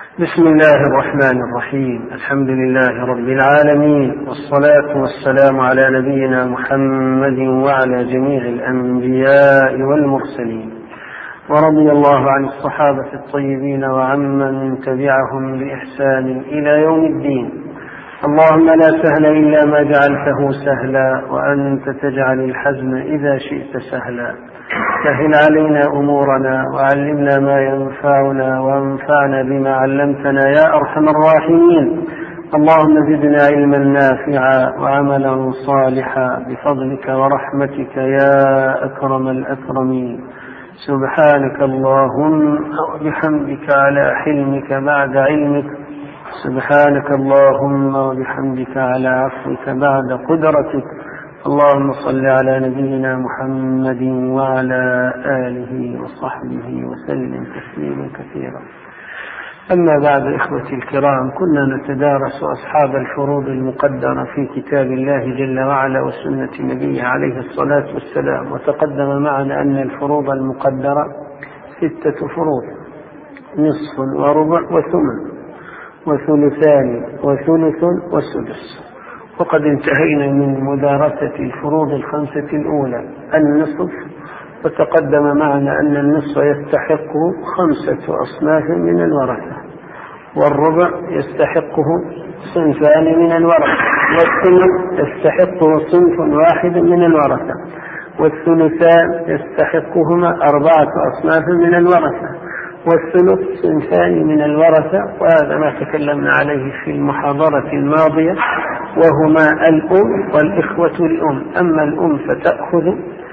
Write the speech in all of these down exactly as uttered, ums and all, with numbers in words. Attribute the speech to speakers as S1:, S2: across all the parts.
S1: بسم الله الرحمن الرحيم. الحمد لله رب العالمين، والصلاة والسلام على نبينا محمد وعلى جميع الأنبياء والمرسلين، ورضي الله عن الصحابة الطيبين وعمن تبعهم بإحسان إلى يوم الدين. اللهم لا سهل إلا ما جعلته سهلا، وأنت تجعل الحزن إذا شئت سهلا. سهل علينا أمورنا وعلمنا ما ينفعنا وانفعنا بما علمتنا يا أرحم الراحمين. اللهم زدنا علما نافعا وعملا صالحا بفضلك ورحمتك يا أكرم الأكرمين. سبحانك اللهم وبحمدك على حلمك بعد علمك، سبحانك اللهم وبحمدك على عفوك بعد قدرتك. اللهم صل على نبينا محمد وعلى آله وصحبه وسلم تسليما كثيرا. أما بعد، إخوتي الكرام، كنا نتدارس أصحاب الفروض المقدرة في كتاب الله جل وعلا وسنة نبيه عليه الصلاة والسلام، وتقدم معنا أن الفروض المقدرة ستة فروض: نصف وربع وثمن وثلثان وثلث وسدس. وقد انتهينا من مدارسة الفروض الخمسة الأولى، النصف، وتقدم معنا أن النصف يستحق خمسة أصناف من الورثة، والربع يستحقه صنفان من الورثة، والثمن يستحقه صنف واحد من الورثة، والثلثان يستحقهما أربعة أصناف من الورثة، والثلث صنفان من الورثة. وهذا ما تكلمنا عليه في المحاضرة الماضية، وهما الأم والإخوة الأم. أما الأم فتأخذ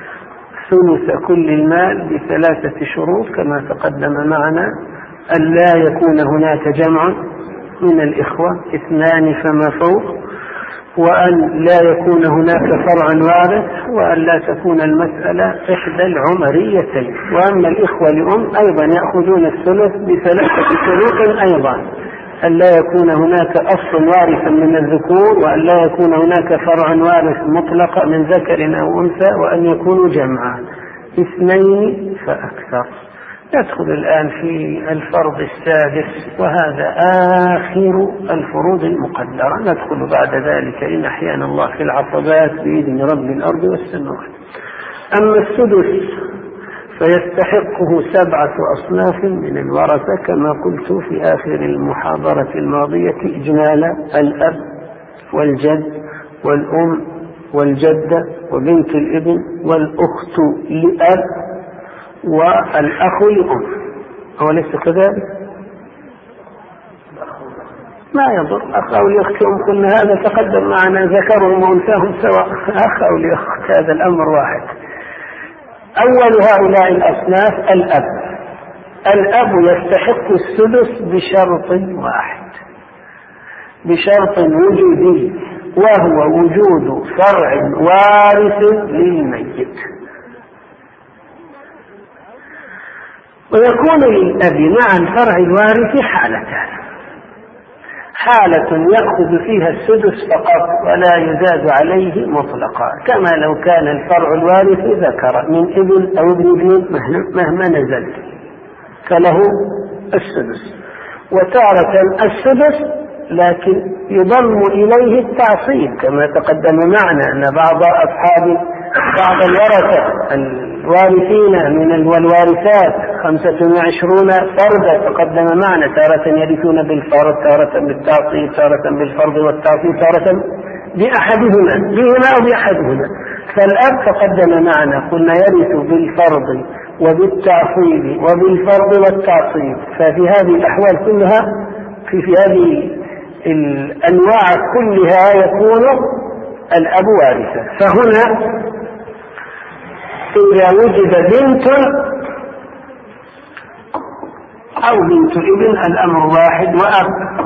S1: ثلث كل المال بثلاثة شروط كما تقدم معنا: أن لا يكون هناك جمع من الإخوة، اثنان فما فوق، وأن لا يكون هناك فرع وارث، وأن لا تكون المسألة إحدى العمريتين. وأما الإخوة لأم أيضا يأخذون الثلث بثلاثة شروط أيضا: أن لا يكون هناك أصل وارثا من الذكور، وأن لا يكون هناك فرع وارث مطلق من ذكر أو أنثى، وأن يكونوا جمعا اثنين فأكثر. ندخل الآن في الفرض السادس، وهذا آخر الفروض المقدرة. ندخل بعد ذلك إن أحيانا الله في العصبات بإذن رب الأرض والسماوات. أما السدس فيستحقه سبعة أصناف من الورثة كما قلت في آخر المحاضرة الماضية إجمالا: الأب والجد والأم والجدة وبنت الابن والأخت لأب والأخ لأم. أوليس كذلك؟ ما يضر أخ أو لأخت أم، قلنا هذا تقدم معنا ذكرهم وأنثاهم سواء، أخ أو لأخت هذا الأمر واحد. أول هؤلاء الأصناف الأب. الأب يستحق السدس بشرط واحد، بشرط وجودي، وهو وجود فرع وارث للميت. ويكون للأب مع الفرع الوارث حالتان: حالة يأخذ فيها السدس فقط ولا يزاد عليه مطلقا، كما لو كان الفرع الوارث ذكر من ابن أو ابن ابن مهما نزل فله السدس. وتارة السدس لكن يضم إليه التعصيب، كما تقدم معنا أن بعض أصحاب بعض الورثة الوارثين من والوارثات خمسة وعشرون فردا تقدم معنا، تارة يرثون بالفرد، تارة بالتعصيب، تارة بالفرد والتعصيب، تارة بأحدهما بهما أو بأحدهما. فالأب تقدم معنا قلنا يرث بالفرد وبالتعصيب وبالفرد والتعصيب. ففي هذه الأحوال كلها، في, في هذه الأنواع كلها يكون الأب وارثا. فهنا إذا وجد بنت أو بنت ابن الأمر واحد، وأب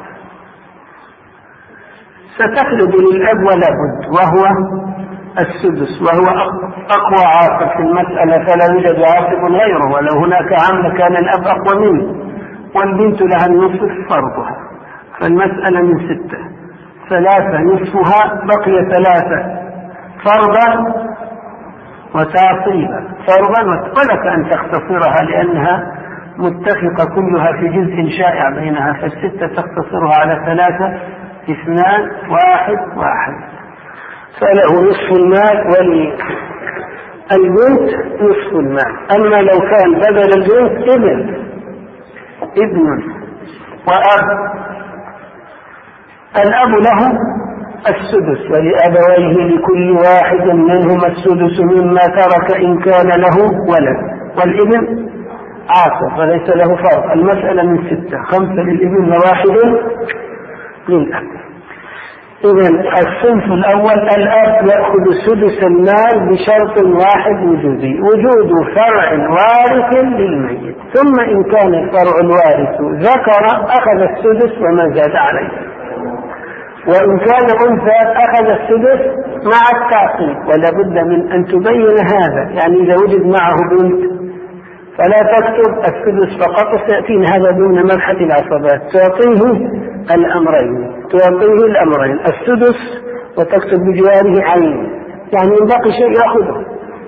S1: ستخلد للأب ولا بد، وهو السدس، وهو أقوى عاصب في المسألة، فلا يوجد عاصب غيره، ولو هناك عام كان الأب أقوى منه. والبنت لها النصف فرضها، فالمسألة من ستة، ثلاثة نصفها، بقي ثلاثة فرضا وتعصيبا، فرضا، ولك أن تختصرها لأنها متفقة كلها في جزء شائع بينها، فالستة تقتصرها على ثلاثة، اثنان واحد واحد، فله نصف المال وللبنت نصف المال. أما لو كان بدل البنت ابن ابن وأب، الأب له السدس ولأبويه لكل واحد منهما السدس مما ترك إن كان له ولد، والابن عاصر فليس له فرق. المسألة من ستة، خمسة للابن وواحد للأب. إذن الصنف الأول الأب يأخذ سدس المال بشرط واحد وجودي، وجود فرع وارث للميت، ثم إن كان الفرع الوارث ذكر أخذ السدس وما زاد عليه، وإن كان أنثى أخذ السدس مع التعصيب. ولا بد من أن تبين هذا، يعني إذا وجد معه بنت فلا تكتب السدس فقط، سيأتينا هذا دون مبحث العصبات، تعطيه الأمرين تعطيه الأمرين السدس وتكتب بجواره عين، يعني إن بقي شيء يأخذه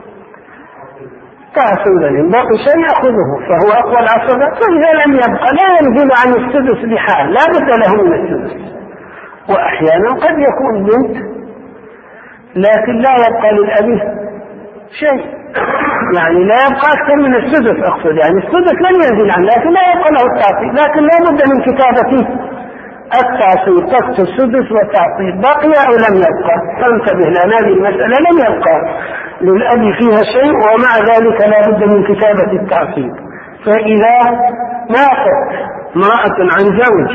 S1: تعصيبا، إن بقي شيء يأخذه فهو أقوى العصبات. فإذا لم يبقى لا ينزل عن السدس بحال، لا بد له من السدس. وأحيانا قد يكون بنت لكن لا يبقى للأب شيء، يعني لا يبقى أكثر من السدس، أقصد يعني السدس لن ينزل عنه لكن لا يبقى له التعصيب، لكن لا بد من كتابته التعصيب، تكتب السدس والتعصيب بقي أو لم يبقى. فانتبه لأن هذه المسألة لم يبقى للأب فيها شيء ومع ذلك لا بد من كتابة التعصيب. فإذا ماتت امرأة عن زوج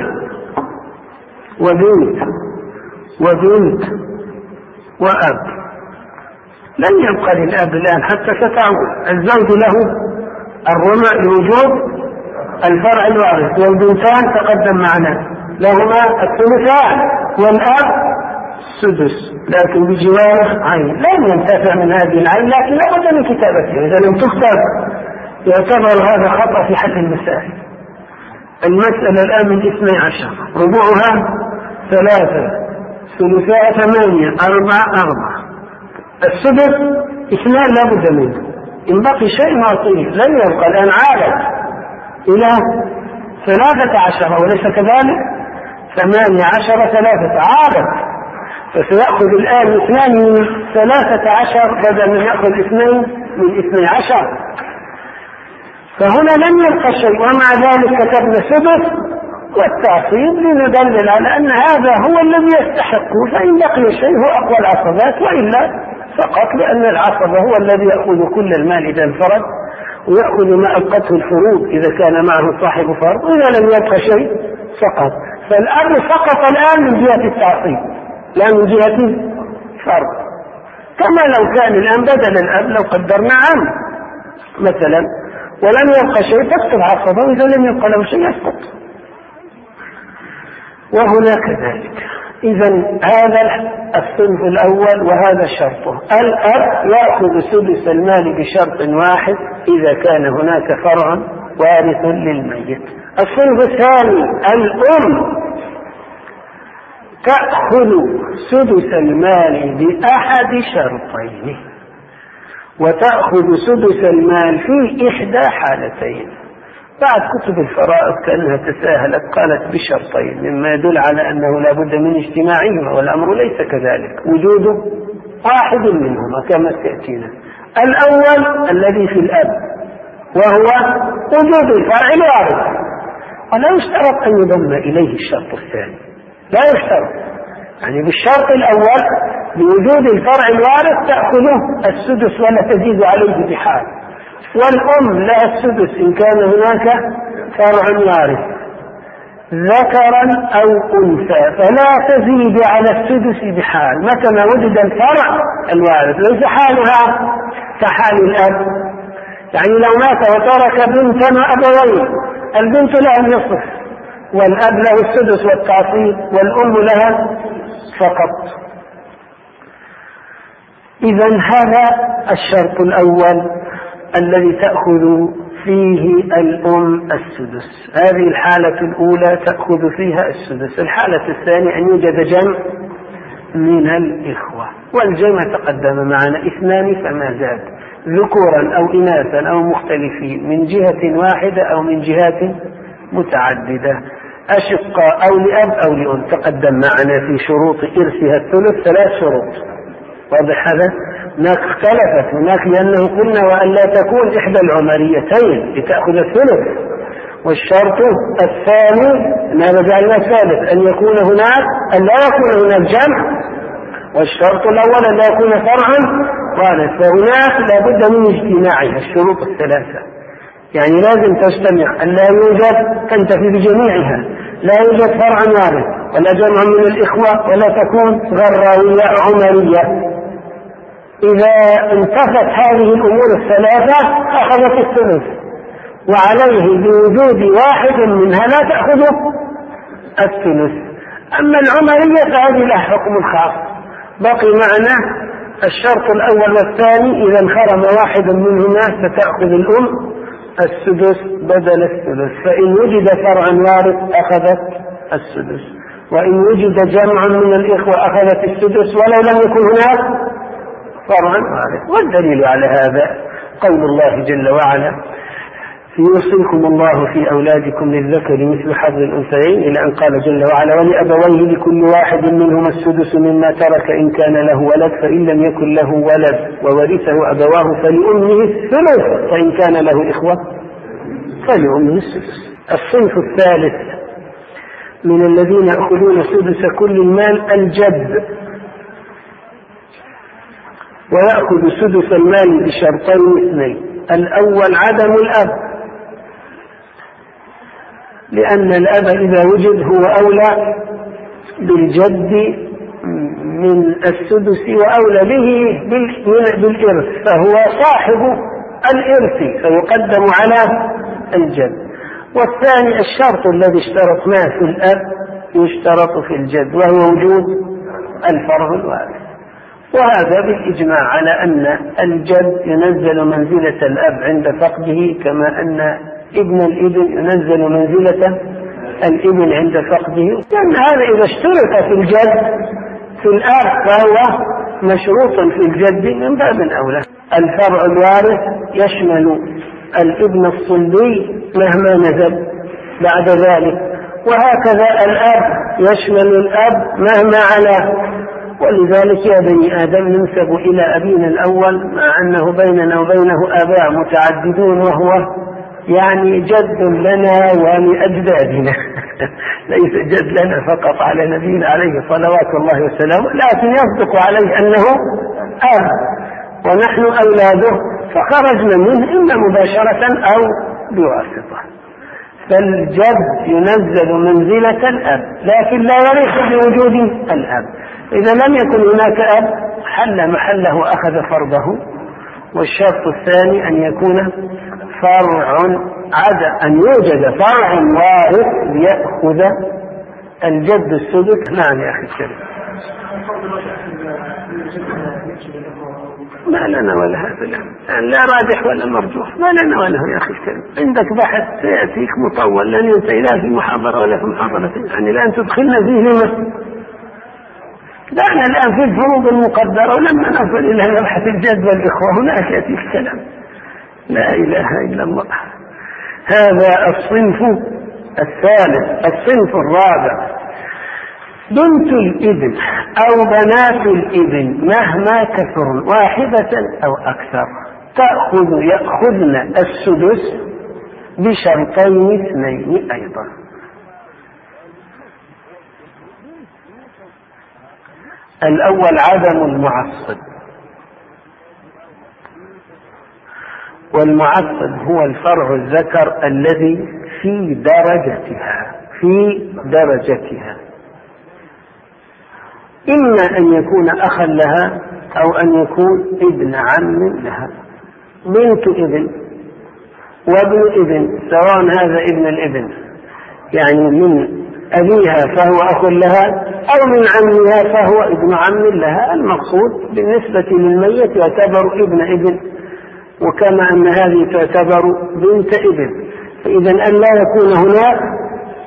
S1: وبنت وبنت وأب لن يبقى للأب الآن حتى ستعود. الزوج له الربع لوجود الفرع الوارث، والبنتان تقدم معنا لهما الثلثان، والأب سدس لكن بجواره عين، لن ينتفع من هذه العين لكن لا بد من كتابتها. إذا لم تكتب يعتبر هذا خطأ في حل المسائل. المسألة الآن من اثني عشر، ربعها ثلاثة، ثلثاء ثمانية، أربعة أربعة. السدس اثنان لا بد منه، إن بقي شيء معطيه لن يبقى. الآن عادت إلى ثلاثة عشر وليس كذلك، ثمانية عشر ثلاثة عادت، فسيأخذ الآن اثنان من ثلاثة عشر بدل من يأخذ اثنين من اثني عشر، فهنا لم يبقى شيء. ومع ذلك كتبنا سدس والتعصيب لندلل على أن هذا هو الذي يستحقه، فإن بقي شيء هو أقوى العصبات، وإلا فقط لأن العصبة هو الذي يأخذ كل المال إذا انفرد، ويأخذ ما ألقته الفروض إذا كان معه صاحب فرض، وإذا لم يبقى شيء سقط. فالأب سقط الآن من جهة التعصيب لا من جهة فرض، كما لو كان الآن بدل الأب لو قدرنا عام مثلا ولم يبقى شيء تكتب عصبة، وإذا لم يبقى له شيء يسقط. وهنا كذلك. إذا هذا الصنف الأول وهذا شرطه، الأب يأخذ سدس المال بشرط واحد إذا كان هناك فرع وارث للميت. الصنف الثاني الأم تأخذ سدس المال بأحد شرطين، وتأخذ سدس المال في إحدى حالتين. بعد كتب الفرائض كأنها تساهلت قالت بشرطين، مما يدل على أنه لا بد من اجتماعهما، والأمر ليس كذلك، وجود واحد منهما كما سيأتينا. الأول الذي في الأب وهو وجود الفرع الوارث، ولا يشترط أن يضم إليه الشرط الثاني، لا يشترط، يعني بالشرط الأول بوجود الفرع الوارث تأخذه السدس ولا تزيد عليه بحال. والأم لها السدس إن كان هناك فرع وارث ذكرا أو أنثى، فلا تزيد على السدس بحال متى ما وجد الفرع الوارث، ليس حالها كحال الأب. يعني لو مات وترك بنتا وأبوين، البنت لها النصف والأب له السدس والتعصيب، والأم لها فقط. إذن هذا الشرط الأول الذي تأخذ فيه الأم السدس. هذه الحالة الأولى تأخذ فيها السدس. الحالة الثانية أن يوجد جمع من الإخوة، والجمع تقدم معنا اثنان فما زاد، ذكورا أو إناثا أو مختلفين من جهة واحدة أو من جهات متعددة، أشقاء أو لأب أو لأم. تقدم معنا في شروط إرثها الثلث ثلاث شروط، واضح هذا؟ هناك اختلفت هناك لأنه قلنا وأن لا تكون إحدى العمريتين لتأخذ الثلث، والشرط الثاني هذا جعلنا ثالث أن يكون هناك أن لا يكون هناك جمع، والشرط الأول أن لا يكون فرعا وارث، فهناك لا بد من اجتماعها الشروط الثلاثة، يعني لازم تجتمع أن لا يوجد تنتفي بجميعها، لا يوجد فرعا وارث ولا جمع من الإخوة ولا تكون غراوية عمرية. إذا انتفت هذه الأمور الثلاثة أخذت الثلث، وعليه بوجود واحد منها لا تأخذ الثلث. أما العمرية فهذه لها حكم الخاص. بقي معنا الشرط الأول والثاني، إذا انخرم واحد منهما فتأخذ الأم السدس بدل الثلث، فإن وجد فرعا وارث أخذت السدس، وإن وجد جمع من الإخوة أخذت السدس ولو لم يكن هناك فرعا وارث. والدليل على هذا قول الله جل وعلا: يوصيكم الله في أولادكم للذكر مثل حظ الأنثيين، إلى أن قال جل وعلا: ولأبويه لكل واحد منهما السدس مما ترك إن كان له ولد، فإن لم يكن له ولد وورثه أبواه فلأمه الثلث، فإن كان له إخوة فلأمه السدس. الصنف الثالث من الذين يأخذون سدس كل المال الجد، ويأخذ سدس المال بشرطين اثنين: الأول عدم الأب، لأن الأب إذا وجد هو أولى بالجد من السدس وأولى به بالإرث، فهو صاحب الإرث فيقدم على الجد. والثاني الشرط الذي اشترطناه في الأب يشترط في الجد، وهو وجود الفرع الوارث. وهذا بالإجماع على أن الجد ينزل منزلة الأب عند فقده، كما أن ابن الابن ينزل منزلة الابن عند فقده، لأن هذا إذا اشترط في الجد في الأب فهو مشروط في الجد من باب أولى. الفرع الوارث يشمل الابن الصلبي مهما نزل بعد ذلك، وهكذا الأب يشمل الأب مهما علا. ولذلك يا بني آدم ننسب إلى أبينا الأول مع أنه بيننا وبينه آباء متعددون، وهو يعني جد لنا ولأجدادنا ليس جد لنا فقط على نبينا عليه صلوات الله وسلامه، لكن يصدق عليه أنه أب ونحن أولاده، فخرجنا منه إما مباشرة أو بواسطة. فالجد ينزل منزلة الأب، لكن لا يرث بوجود الأب. إذا لم يكن هناك أب حل محله أخذ فرضه. والشرط الثاني أن يكون فرع عدا أن يوجد فرع وارث ليأخذ الجد السدس. نعم يا أخي الكريم، ما لنا ولا هذا، لا راجح ولا مرجوح، ما لنا ولا هو يا أخي الكريم. عندك بحث سيأتيك مطول لن ينتهي لا في محاضرة ولا في محاضرة، يعني الآن تدخلنا فيه لما دعنا الآن في الفروض المقدرة، ولما نصل إلى مبحث الجد والإخوة هناك يأتي الكلام. لا إله إلا الله. هذا الصنف الثالث. الصنف الرابع: بنت الابن أو بنات الابن مهما كثر واحدة أو أكثر تأخذ يأخذن السدس بشرطين اثنين أيضا. الأول عدم المعصب، والمعصب هو الفرع الذكر الذي في درجتها في درجتها إما أن يكون أخا لها أو أن يكون ابن عم لها. بنت ابن وابن ابن سواء هذا ابن الابن يعني من أبيها فهو أخ لها أو من عمها فهو ابن عم لها. المقصود بالنسبة للميت يعتبر ابن ابن، وكما أن هذه تعتبر بنت ابن، فإذا أن لا يكون هناك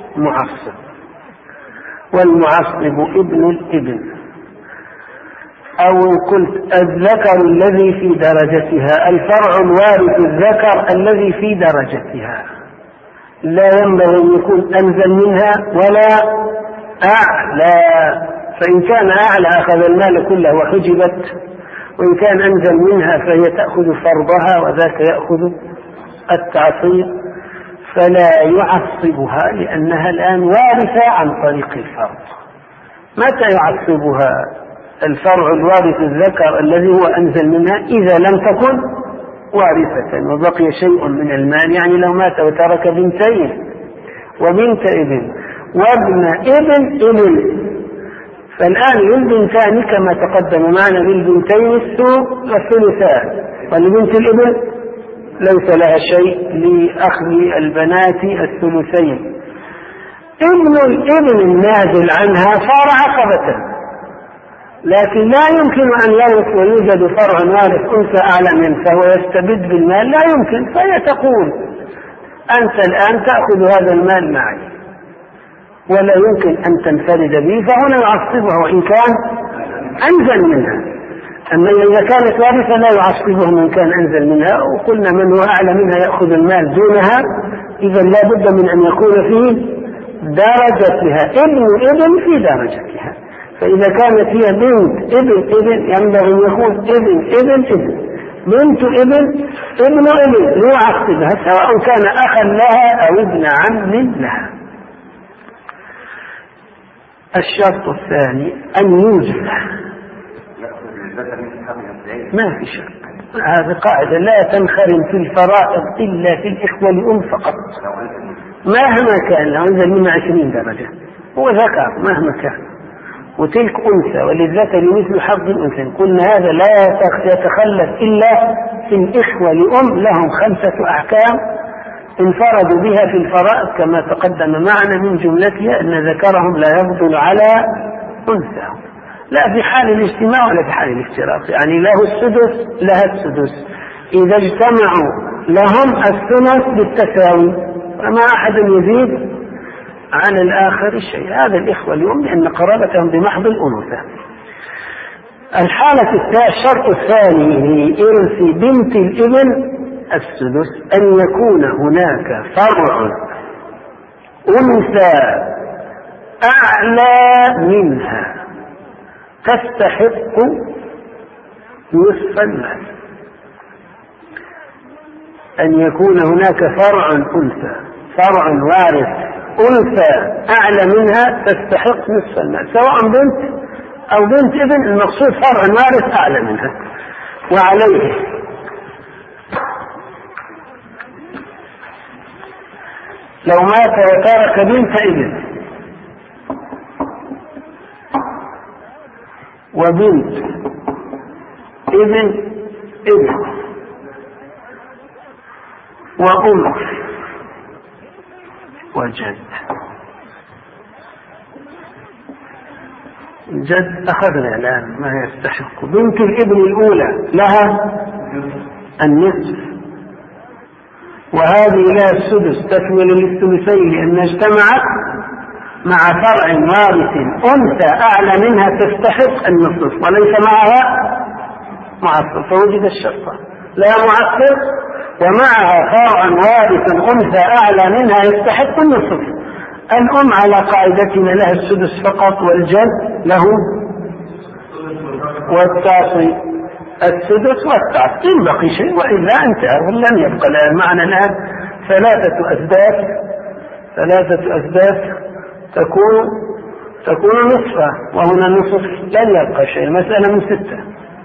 S1: معصب. والمعصب ابن الابن. أو قلت الذكر الذي في درجتها، الفرع الوارث الذكر الذي في درجتها، لا ينبغي أن يكون أنزل منها ولا أعلى، فإن كان أعلى أخذ المال كله وحجبت، وإن كان أنزل منها فهي تأخذ فرضها وذاك يأخذ التعصيب، فلا يعصبها لأنها الآن وارثة عن طريق الفرض. متى يعصبها الفرع الوارث الذكر الذي هو أنزل منها؟ إذا لم تكن وارثة وبقي شيء من المال، يعني لو مات وترك بنتين وبنت ابن وابن ابن ابن، فالآن للبنتان كما تقدم معنا للبنتين الثلث والثلثان، ولبنت الابن ليس لها شيء لأخذ البنات الثلثين. ابن الابن النازل عنها صار عصبة، لكن لا يمكن أن يرث ويوجد فرع وارث أنثى أعلى منه فهو يستبد بالمال، لا يمكن، فهي تقول أنت الآن تأخذ هذا المال معي ولا يمكن أن تنفرد به، فهنا يعصبها وإن كان أنزل منها. أما إذا كانت وارثة لا يعصبه من كان أنزل منها، وقلنا من هو أعلى منها يأخذ المال دونها، إذا لا بد من أن يكون في درجتها ابن ابن في درجتها. فإذا كانت هي بنت ابن ابن ينبغي أن يكون ابن ابن ابن، بنت ابن ابن ابن يعصبها سواء كان أخا لها أو ابن عم لها. الشرط الثاني أن يوجد، ما في شرط، هذه قاعدة لا تنخرم في الفرائض إلا في الإخوة لأم فقط، مهما كان لو أنزل منه عشرين درجة هو ذكر مهما كان، وتلك أنثى وللذكر مثل حظ الأنثيين. قلنا هذا لا يتخلف إلا في الإخوة لأم لهم خمسة أحكام انفردوا بها في الفرائض كما تقدم معنا، من جملتها أن ذكرهم لا يفضل على أنثاهم، لا في حال الاجتماع ولا في حال الافتراق، يعني له السدس لها السدس، إذا اجتمعوا لهم الثلث بالتساوي، فما أحد يزيد عن الآخر شيء. هذا الإخوة اليوم لأن قرابتهم بمحض الأنوثة. الحالة الثانية، الشرط الثاني لإرث بنت الابن السدس أن يكون هناك فرع أنثى أعلى منها تستحق نصف المال، أن يكون هناك فرع أنثى، فرع وارث أنثى أعلى منها تستحق نصف المال، سواء بنت أو بنت ابن، المقصود فرع وارث أعلى منها. وعليه لو مات وترك بنت ابن وبنت ابن ابن وأم وجد، الجد أخذنا الآن ما يستحق. بنت الابن الأولى لها النصف، وهذه لها السدس تكمل للثلثين لأن اجتمعت مع فرع وارث أنثى أعلى منها تستحق النصف وليس معها معصب، فوجد الشرطة لا معصب ومعها فرع وارث أنثى أعلى منها يستحق النصف. الأم على قاعدتنا لها السدس فقط، والجد له والتعصي السدس والتعصي، إن بقي شيء وإلا انتهى ولم يبقى الآن معنا الآن ثلاثة أسداس، ثلاثة أسداس تكون تكون نصفا، وهنا النصف لن يبقى شيء، المسألة من ستة،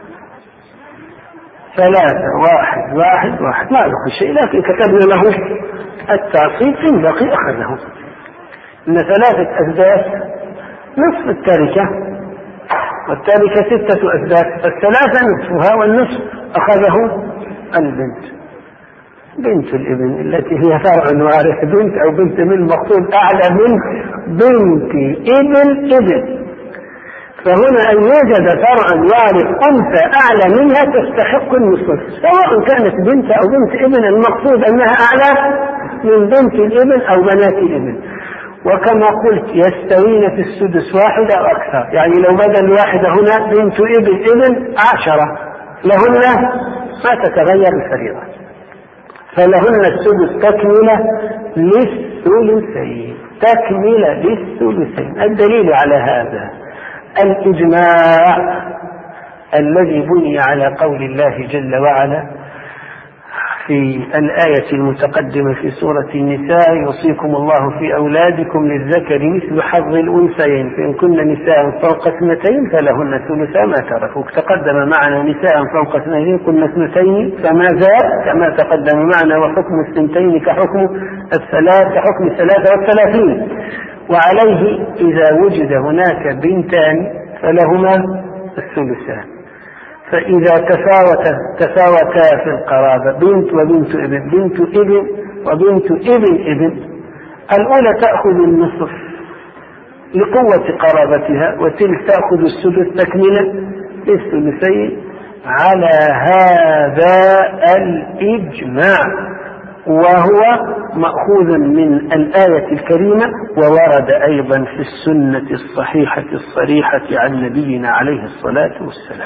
S1: ثلاثة واحد واحد واحد ما بقي شيء، لكن كتبنا له التعصيب إن بقي أخذه. إن ثلاثة أسداس نصف التركة، والتركة ستة أسداس، الثلاثة نصفها والنصف أخذه البنت، بنت الابن التي هي فرع وارث، بنت أو بنت من المقصود أعلى من بنت ابن ابن، فهنا أن يوجد فرع وارث أنثى أعلى منها تستحق النصف، سواء كانت بنت أو بنت ابن، المقصود أنها أعلى من بنت الابن أو بنات الابن. وكما قلت يستوين في السدس واحدة أو أكثر، يعني لو بدل واحدة هنا بنت ابن ابن عشرة لهن ما تتغير الفريضة، فلهن السدس تكملة للثلثين، تكملة للثلثين. الدليل على هذا الإجماع الذي بني على قول الله جل وعلا في الآية المتقدمة في سورة النساء: يوصيكم الله في أولادكم للذكر مثل حظ الأنثيين فإن كن نساء فوق اثنتين فلهن ثلثا ما تركوا. تقدم معنا نساء فوق اثنتين كن اثنتين فما زاد كما تقدم معنا، وحكم الثنتين كحكم الثلاث كحكم الثلاثة والثلاثين. وعليه إذا وجد هناك بنتان فلهما الثلثان. فإذا تفاوت تفاوتا في القرابة بنت وبنت ابن، بنت ابن وبنت ابن ابن، الأولى تأخذ النصف لقوة قرابتها، وتلك تأخذ السدس تكملة للثلثين على هذا الإجماع، وهو مأخوذ من الآية الكريمة، وورد أيضا في السنة الصحيحة الصريحة عن نبينا عليه الصلاة والسلام.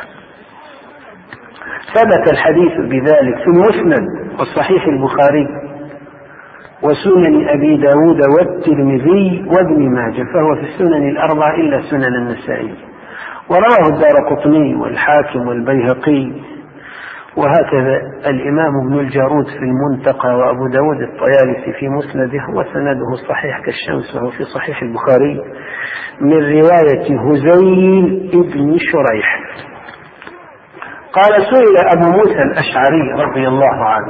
S1: ثبت الحديث بذلك في المسند والصحيح البخاري وسنن أبي داود والترمذي وابن ماجه، فهو في السنن الأربعة إلا سنن النسائي، ورواه الدارقطني والحاكم والبيهقي، وهكذا الإمام ابن الجارود في المنتقى، وأبو داود الطيالسي في مسنده، وسنده صحيح كالشمس وهو في صحيح البخاري من رواية هزيل ابن شريح قال: سئل أبو موسى الأشعري رضي الله عنه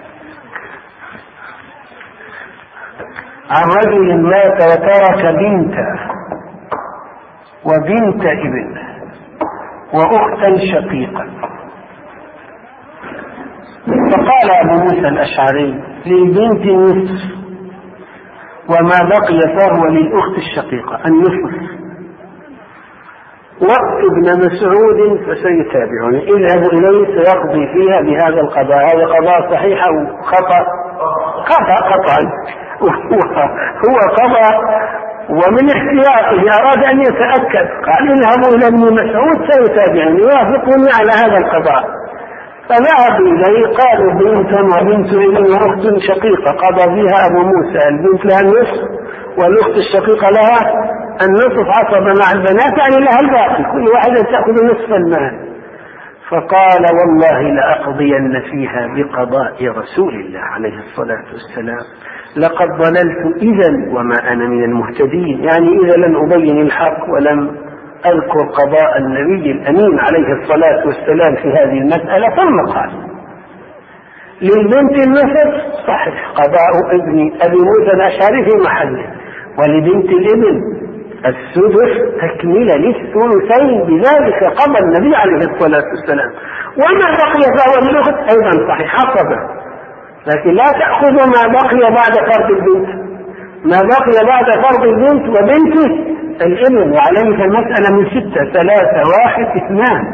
S1: عن رجل مات وترك بنتا وبنت ابن وأختا شقيقا، فقال أبو موسى الأشعري: للبنت النصف وما بقي فهو للأخت الشقيقة النصف، وقت ابن مسعود فسيتابعني، اذهبوا إليه سيقضي فيها بهذا القضاء. هذا قضاء صحيح أو خطأ؟ خطأ قطعا، هو قضى ومن احتياطه أراد أن يتأكد، قال: اذهبوا إلى ابن مسعود سيتابعني يوافقني على هذا القضاء. فذهبوا إليه قالوا: بنت وبنت ابن وأخت شقيقة قضى فيها أبو موسى، البنت لها النصف والأخت الشقيقة لها النصف عصب مع البنات، يعني لها الباقي، كل واحدة تأخذ نصف المال. فقال: والله لأقضين فيها بقضاء رسول الله عليه الصلاة والسلام، لقد ضللت إذا وما أنا من المهتدين، يعني إذا لم أبين الحق ولم أذكر قضاء النبي الأمين عليه الصلاة والسلام في هذه المسألة. ثم قال: للبنت النصف صحيح قضاء ابن أبي موسى الأشعري في محله، ولبنت الابن السدس تكملة للثلثين، بذلك قضى النبي عليه الصلاة والسلام. وما بقي فهو للأخت أيضا صحيح عصبة، لكن لا تأخذ ما بقي بعد فرض البنت، ما بقي بعد فرض البنت وبنت الابن، وعليه فالمسألة من ستة ثلاثة واحد اثنان.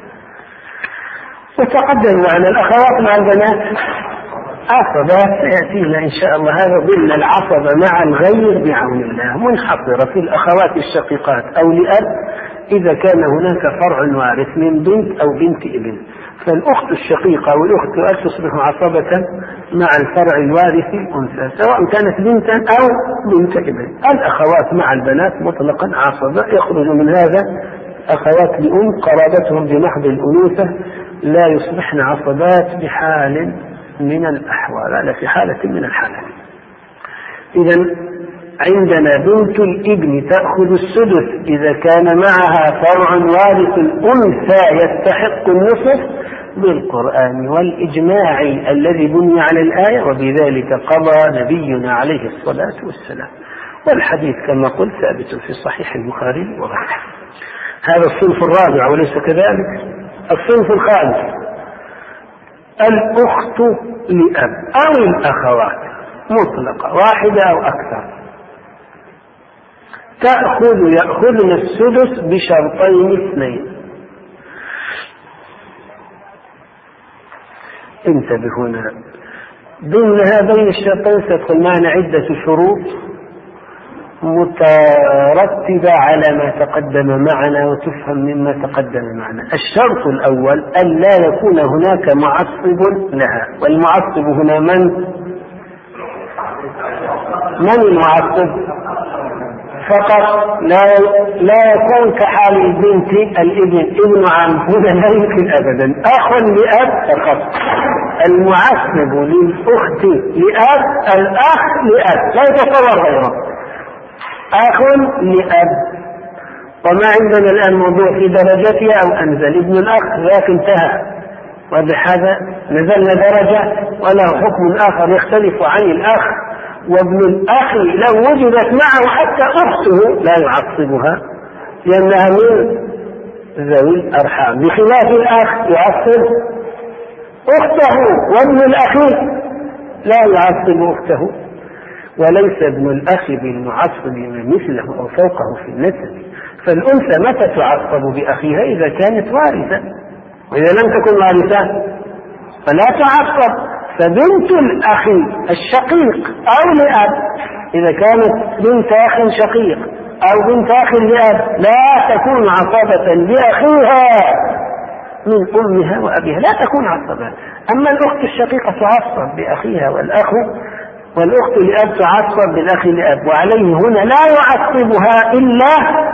S1: وتقدم على الأخوات مع البنات عصبات سيأتينا إن شاء الله، هذا ضمن العصبة مع الغير بعون الله، منحصرة في الأخوات الشقيقات أو لأب إذا كان هناك فرع وارث من بنت أو بنت ابن، فالأخت الشقيقة والأخت الأب تصبح عصبة مع الفرع الوارث الأنثى سواء كانت بنتا أو بنت ابن. الأخوات مع البنات مطلقا عصبة، يخرج من هذا أخوات لأم قرابتهم بمحض الأنوثة لا يصبحن عصبات بحال من الأحوال، لا في حالة من الحالات. إذا عندنا بنت الابن تأخذ السدس إذا كان معها فرع وارث الأنثى يستحق النصف بالقرآن والإجماع الذي بني على الآية، وبذلك قضى نبينا عليه الصلاة والسلام. والحديث كما قلت ثابت في صحيح البخاري وغيره. هذا الصنف الرابع وليس كذلك. الصنف الخامس الأخت لأب أو الأخوات مطلقة واحدة أو أكثر، تأخذ يأخذن السدس بشرطين اثنين. انتبه هنا، ضمن هذين الشرطين ستدخل معنا عدة شروط مترتبة على ما تقدم معنا وتفهم مما تقدم معنا. الشرط الأول أن لا يكون هناك معصب لها، والمعصب هنا من؟ من المعصب؟ فقط لا لا يكون كحال البنت الابن ابن عم، هنا لا يمكن أبدا. أخ لأب فقط. المعصب للأخت لأب الأخ لأب، لا يتصور غيره. أخ لأب. وما عندنا الآن موضوع في درجتها أو أنزل ابن الأخ ذاك انتهى، وبهذا نزلنا درجة وله حكم آخر يختلف عن الأخ. وابن الأخ لو وجدت معه حتى أخته لا يعصبها لأنها من ذوي الأرحام، بخلاف الأخ يعصب أخته، وابن الأخ لا يعصب أخته. وليس ابن الأخ بالمعصب مثله أو فوقه في النسب. فالأنثى متى تعصب بأخيها؟ إذا كانت وارثة، وإذا لم تكن وارثة فلا تعصب. فبنت الأخ الشقيق أو لأب إذا كانت بنت أخ شقيق أو بنت أخ لأب لا تكون عصبة لأخيها من أمها وأبيها، لا تكون عصبة. أما الأخت الشقيقة تعصب بأخيها، والأخ والأخت لأب تعصب بالأخ لأب، وعليه هنا لا يعصبها إلا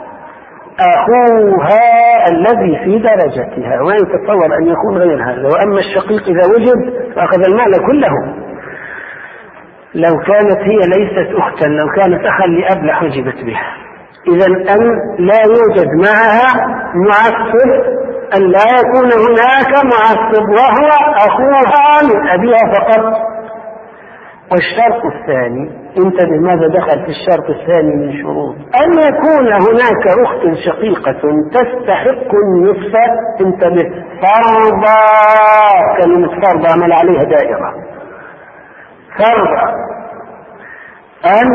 S1: أخوها الذي في درجتها، ولا يتصور أن يكون غير هذا. وأما الشقيق إذا وجد فأخذ المال كله. لو كانت هي ليست أختا، لو كانت أخا لأب لحجبت بها. إذا أن لا يوجد معها معصب، أن لا يكون هناك معصب، وهو أخوها من أبيها فقط. والشرط الثاني، انتبه ماذا دخل في الشرط الثاني من شروط، أن يكون هناك أخت شقيقة تستحق النصف. انتبه، فرضا، كلمة فرضا عمل عليها دائرة. فرضا أن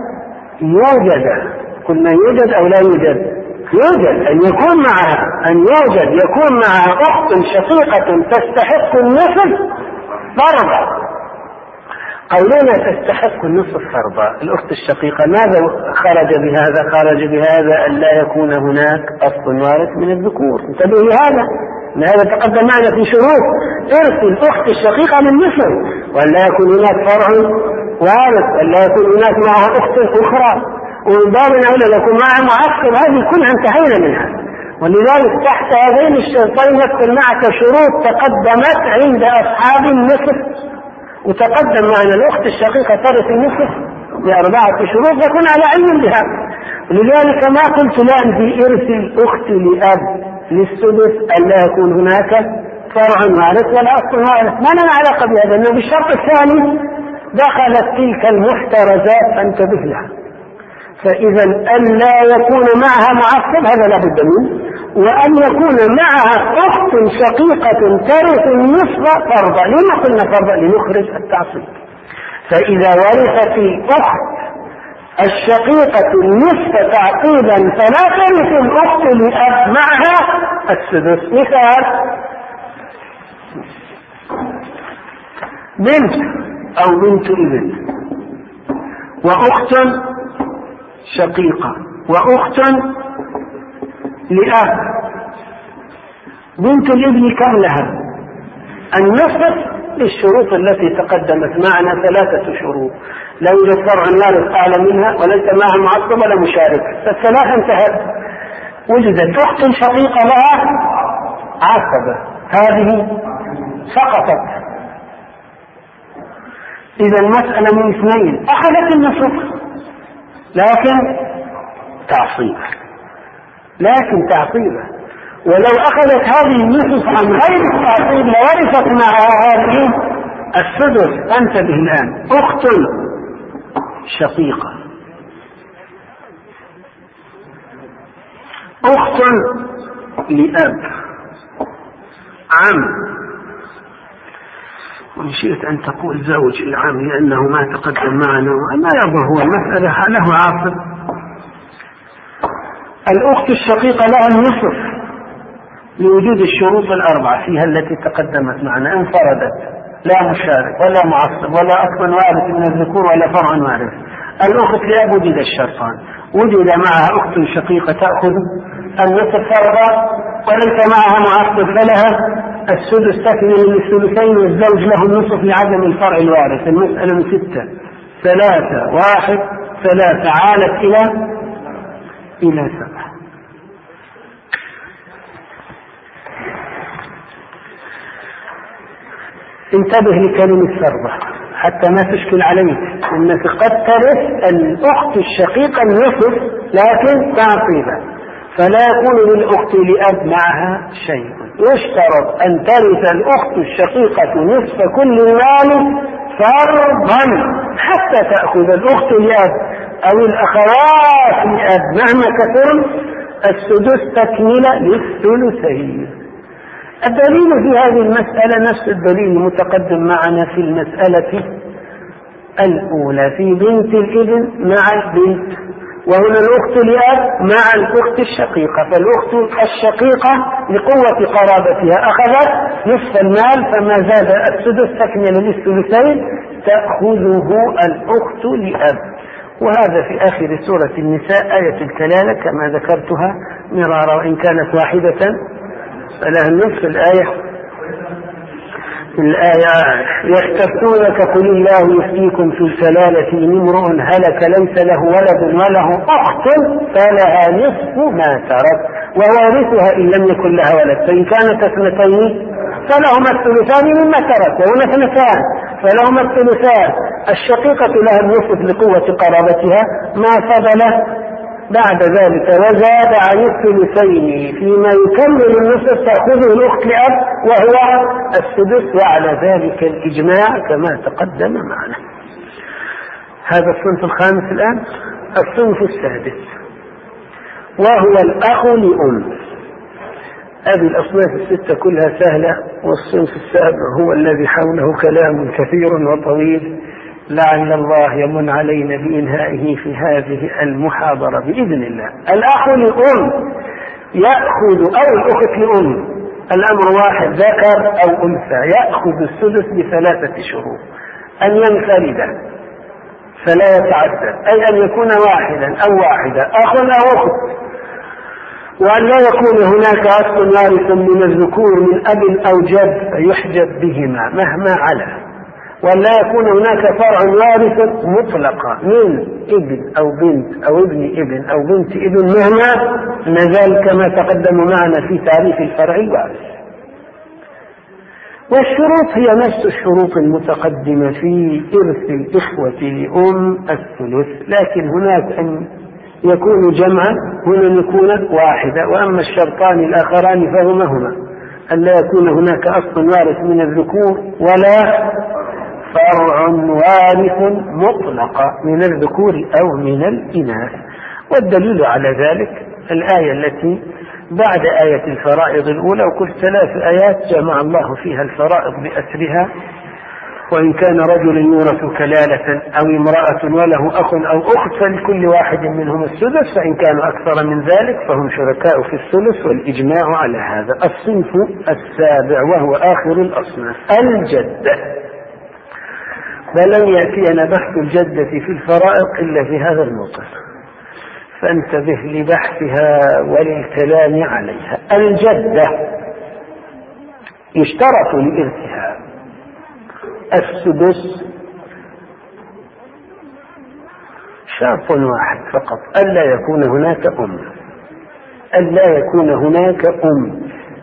S1: يوجد، قلنا يوجد أو لا يوجد؟ يوجد، أن يكون معها، أن يوجد يكون معها أخت شقيقة تستحق النصف فرضا. قولنا تستحق النصف فرضا، الأخت الشقيقة ماذا خرج بهذا؟ خرج بهذا أن لا يكون هناك أصل وارث من الذكور. انتبهوا لهذا، أن هذا تقدم معنا في شروط إرث الأخت الشقيقة للنصف، وأن لا يكون هناك فرع وارث، أن لا يكون هناك معها أخت أخرى، ومن باب أولى يكون معها معصب. هذه كلها انتهينا منها. ولذلك تحت هذين الشرطين نذكر معك شروط تقدمت عند أصحاب النصف، وتقدم معنا الأخت الشقيقة ترث النصف بأربعة شروط نكون على علم بها. لذلك ما قلت الآن في إرث الأخت لأب للسدس أن لا يكون هناك فرع وارث ولا أصل وارث، ما لنا علاقة بهذا. إنه بالشرط الثاني دخلت تلك المحترزات فانتبه لها. فإذا أن لا يكون معها معصب هذا لا بد منه، وأن يكون معها أخت شقيقة ترث النصف فرضا. لما قلنا فرضا؟ لنخرج التعصيب. فإذا ورثت الأخت الشقيقة النصف تعقيبا فلا ترث الأخت لأب معها السدس. مثال بنت أو بنت ابن وأخت شقيقة وأخت لأب. بنت الابن كم لها؟ النصف للشروط التي تقدمت معنا، ثلاثة شروط. لا يوجد فرع وارث أعلى منها، وليس معها معصب ولا مشارك، فالثلاثة انتهت. وجدت أخت شقيقة لها عصبة، هذه سقطت. إذا المسألة من اثنين، أخذت النصف لكن تعصيب، لكن تعصيبه. ولو أخذت هذه النصف عن غير التعصيب لورثت معها هذه السدس. انتبه الآن، أخت شقيقة، أخت لأب، عم، وإن شئت أن تقول زوج العم لأنه ما تقدم معنا وما يظهر هو المسألة له عاصب. الأخت الشقيقة لها النصف لوجود الشروط الأربعة فيها التي تقدمت معنا. انفردت، لا مشارك ولا معصب ولا أصل وارث من الذكور ولا فرع وارث. الأخت لأب وجد الشرطان، وجد معها أخت شقيقة تأخذ النصف فرضا وليس معها معصب فلها السدس تكمل للثلثين والزوج له النصف لعدم الفرع الوارث. المسألة من ستة ثلاثة واحد ثلاثة عالت إلى إلى سبعة. انتبه لكلمة فرضة حتى ما تشكل عليك، انك قد ترث الاخت الشقيقة النصف لكن تعصيبا، فلا يكون للاخت لأب معها شيء. يشترط ان ترث الاخت الشقيقة نصف كل المال فرضا حتى تأخذ الاخت لأب او الاخوات لأب مهما كثر السدس تكملة للثلثين. الدليل في هذه المسألة نفس الدليل المتقدم معنا في المسألة الأولى في بنت الابن مع البنت، وهنا الأخت لأب مع الأخت الشقيقة، فالأخت الشقيقة لقوة قرابتها أخذت نصف المال فما زاد السدس تكمل للثلثين تأخذه الأخت لأب. وهذا في آخر سورة النساء آية الكلالة كما ذكرتها مرارا، وإن كانت واحدة فلها النصف. الآية الآية يستفتونك قل الله يفتيكم في الكلالة إن امرؤ هلك ليس له ولد وله أخت فلها نصف ما ترك ووارثها إن لم يكن لها ولد، فإن كانت اثنتين فلهما الثلثان مما ترك، وهنا اثنتان فلهما الثلثان. الشقيقة لها النصف لقوة قرابتها، ما فضل بعد ذلك وزاد عن الثلثين فيما يكمل النصف تأخذه الأخت لأب وهو السدس، وعلى ذلك الإجماع كما تقدم معنا. هذا الصنف الخامس. الآن الصنف السادس وهو الأخ لأم. هذه الأصناف الستة كلها سهلة، والصنف السابع هو الذي حوله كلام كثير وطويل لعل الله يمن علينا بإنهائه في هذه المحاضرة بإذن الله. الأخ لأم يأخذ أو الأخت لأم الأمر واحد ذكر أو أنثى يأخذ السدس بثلاثة شروط: أن ينفرد فلا يتعدد، أي أن يكون واحدا أو واحدة أخ أو أخت، وأن لا يكون هناك أصل وارث من الذكور من أب أو جد فيحجب بهما مهما علا، وأن لا يكون هناك فرع وارث مطلقا من ابن أو بنت أو ابن ابن أو بنت ابن مهما نزال كما تقدم معنا في تعريف الفرع الوارث. والشروط هي نفس الشروط المتقدمة في إرث الإخوة لأم الثلث، لكن هناك أن يكون جمعا هنا يكون واحدة، وأما الشرطان الآخران فهما هما أن لا يكون هناك أصل وارث من الذكور ولا فرع وارث مطلق من الذكور أو من الإناث. والدليل على ذلك الآية التي بعد آية الفرائض الأولى، وكل ثلاث آيات جمع الله فيها الفرائض بأسرها: وإن كان رجل يورث كلالة أو امرأة وله أخ أو أخت فلكل واحد منهم السدس، فإن كانوا أكثر من ذلك فهم شركاء في الثلث، والإجماع على هذا. الصنف السابع وهو آخر الأصناف الجدة، فلن يأتينا بحث الجدة في الفرائض إلا في هذا الموطن، فانتبه لبحثها وللكلام عليها. الجدة يشترط لإرثها السدس شرط واحد فقط: ألا يكون هناك أم، ألا يكون هناك أم،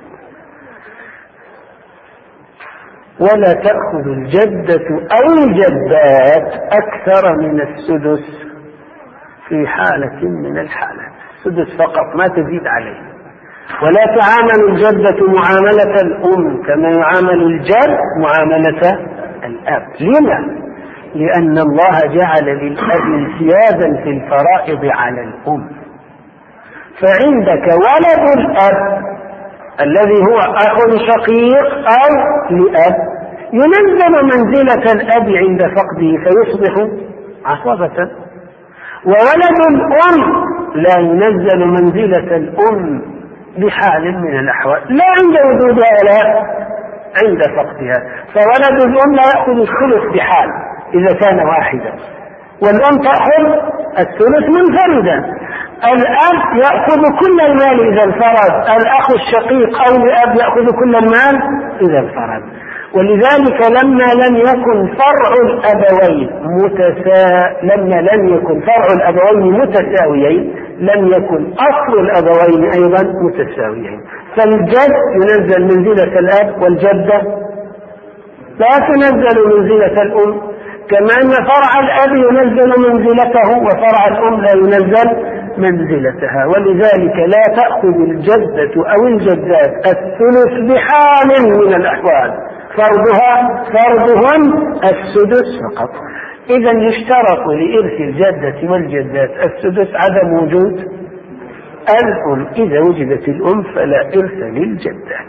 S1: ولا تأخذ الجدة أو الجدات أكثر من السدس في حالة من الحالات، السدس فقط ما تزيد عليه. ولا تعامل الجدة معاملة الأم كما يعامل الجد معاملة الأب. لما؟ لأن الله جعل للأب امتيازا في الفرائض على الأم، فعندك ولد الأب الذي هو أخ شقيق أو لأب ينزل منزلة الأب عند فقده فيصبح عصبة، وولد الأم لا ينزل منزلة الأم بحال من الأحوال، لا عند وجودها ولا عند فقدها. فولد الأم لا يأخذ الثلث بحال إذا كان واحدا، والأم تأخذ الثلث منفردا. الأب يأخذ كل المال إذا انفرد، الأخ الشقيق أو الأب يأخذ كل المال إذا انفرد. ولذلك لما لم يكن فرع الأبوين متسا... لما لم يكن فرع الأبوين متساويين لم يكن أصل الأبوين أيضا متساويين، فالجد ينزل منزلة الأب والجدة لا تنزل منزلة الأم، كما أن فرع الأب ينزل منزلته وفرع الأم لا ينزل منزلتها. ولذلك لا تأخذ الجدة أو الجدات الثلث بحال من الأحوال، فرضها فرضهم السدس فقط. إذا يشترط لإرث الجدة والجدات السدس عدم وجود الأم، إذا وجدت الأم فلا إرث للجدات.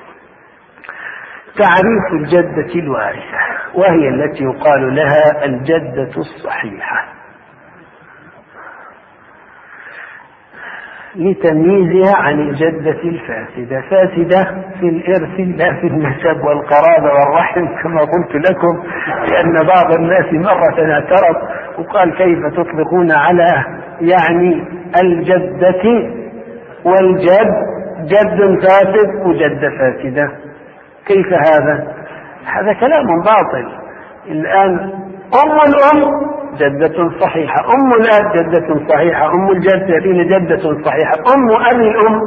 S1: تعريف الجدة الوارثة، وهي التي يقال لها الجدة الصحيحة لتمييزها عن الجدة الفاسدة. فاسدة في الإرث لا في النسب والقرابة والرحم كما قلت لكم، لأن بعض الناس مرة اعترض وقال كيف تطلقون على يعني الجدة والجد جد فاسد وجدة فاسدة؟ كيف هذا؟ هذا كلام باطل. الآن أم الأم جدة صحيحة، أم الأب جدة صحيحة، أم الجد يأتينا جدة صحيحة، أم أبي الأم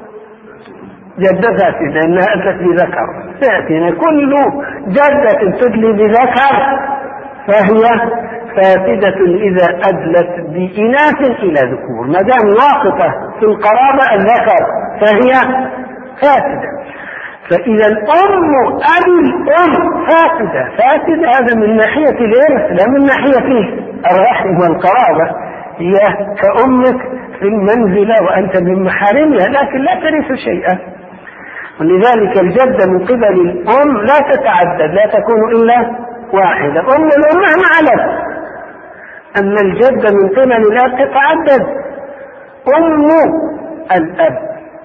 S1: جدة فاسدة لأنها أتت بذكر، تأتينا كل جدة تدلي بذكر فهي فاسدة إذا أدلت بإناث إلى ذكور، ما دام واقفة في القرابة الذكر فهي فاسدة. فإذا الأم أبي الأم فاسدة، فاسدة هذا من ناحية الإرث لا من ناحية الرحم والقرابة، هي كأمك في المنزلة وأنت من محارمها لكن لا ترث شيئا. ولذلك الجدة من قبل الأم لا تتعدد، لا تكون إلا واحدة، أم الأم مهما علت. أما الجدة من قبل الأب تتعدد، أم الأب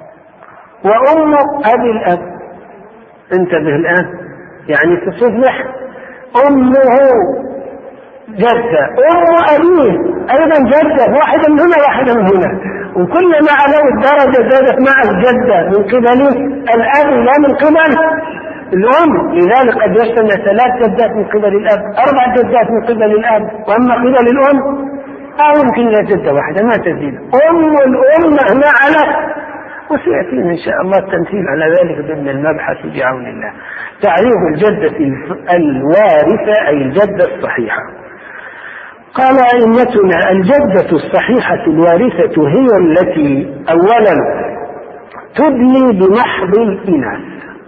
S1: وأم أبي الأب. انتبه الآن، يعني تصبح أمه جدة، أم أبيه أيضا جدة، واحدة من هنا واحدة من هنا، وكلما علوا الدرجة زادت مع الجدة من قبل الأب لا من قبل الأم. لذلك قد يجتمع ثلاث جدات من قبل الأب، أربع جدات من قبل الأب، وأما قبل الأم أو يمكن إلى جدة واحدة ما تزيد. أم الأم مهما علت، وسيأتينا إن شاء الله التمثيل على ذلك ضمن المبحث بعون الله. تعريف الجدة الوارثة أي الجدة الصحيحة. قال أئمتنا الجدة الصحيحة الوارثة هي التي أولا تدلي بمحض الإناث،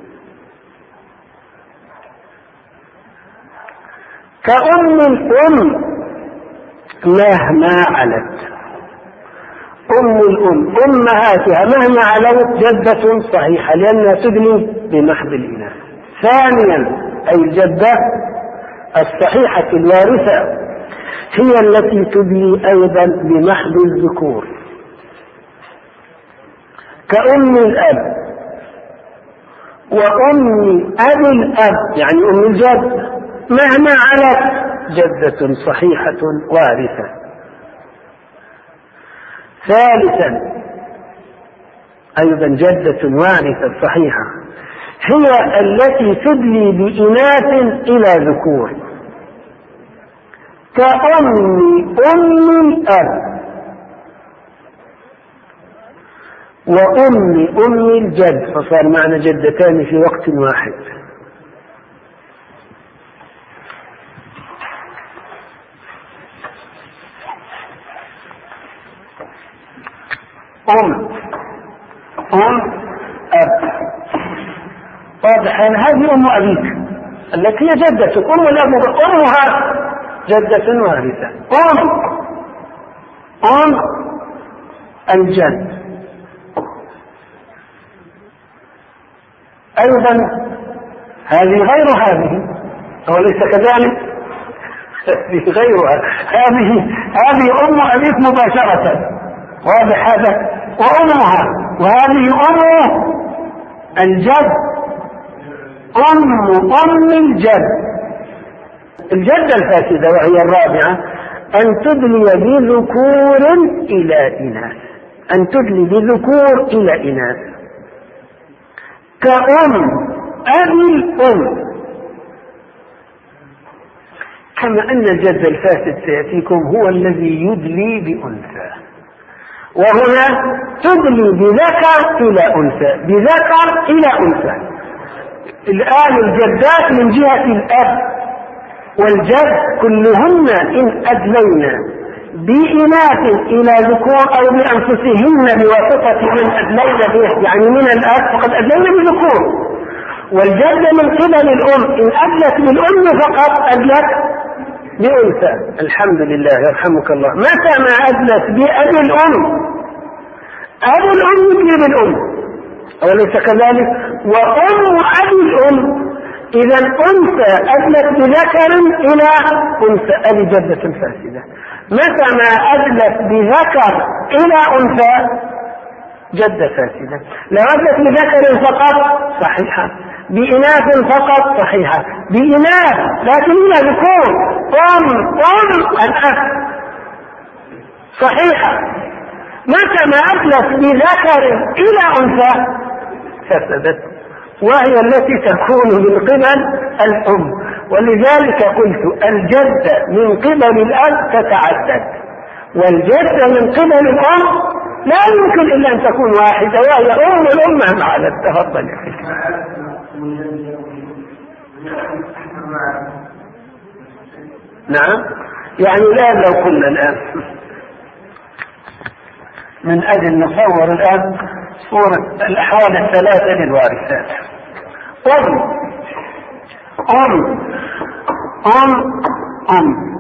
S1: كأم الأم مهما علت، أم الأم أمهاتها مهما علوت جدة صحيحة لأنها تدلي بمحض الإناث. ثانيا أي الجدة الصحيحة الوارثة هي التي تدلي أيضا بمحض الذكور، كأم الأب وأم أبي الأب يعني أم الجد مهما علت جدة صحيحة وارثة. ثالثا أيضا جدة وارثة صحيحة هي التي تدلي بإناث إلى ذكور، كأم أم الأب وأم أم الجد، فصار معنا جدتان في وقت واحد. أم أم أب واضح، يعني هذه أم أبيك التي هي جدتك، أم الأب أمها جدة وارثة. أم أم الجد أيضا هذه غير هذه، أوليس كذلك؟ هذه غيرها، هذه هذه أم أبيك مباشرة، واضح هذا، وأمها، وهذه أم الجد أم أم الجد. الجدة الفاسدة وهي الرابعة أن تدلي بذكور إلى إناث، أن تدلي بذكور إلى إناث، كأم أبي الأم، كما أن الجد الفاسد سيأتيكم هو الذي يدلي بأنثى، وهنا تدلي بذكر إلى أنثى، بذكر إلى أنثى. الآن الجدات من جهة الأب والجد كلهن إن أدلينا بإناث إلى ذكور أو بأنفسهن بواسطة من أدلينا به، يعني من الأب فقد أدلينا بذكور، والجد من قبل الأم إن أدلت بالأم فقط أدلت بأنثى. الحمد لله يرحمك الله. متى ما أدلت بأبي الأم، أبي الأم يدلي بالأم أوليس كذلك؟ وأم أبي الأم إذا أنثى أدلت بذكر إلى أنثى، أبي جدة فاسدة. متى ما أدلت بذكر إلى أنثى جدة فاسدة. لو أدلت بذكر فقط صحيحة، بإناث فقط صحيحة، بإناث لكن إلى ذكور أم أم الأب صحيحة. متى ما أدلت بذكر إلى أنثى فسدت، وهي التي تكون من قبل الأم. ولذلك قلت الجدة من قبل الأب تتعدد، والجدة من قبل الأم لا يمكن إلا أن تكون واحدة، وهي أم الأمة مع الأب. تفضل يا أخي. نعم، يعني الآن لو قلنا الآن من أجل نصور الآن صورة الأحوال الثلاثة للوارثات. أم أم أم أم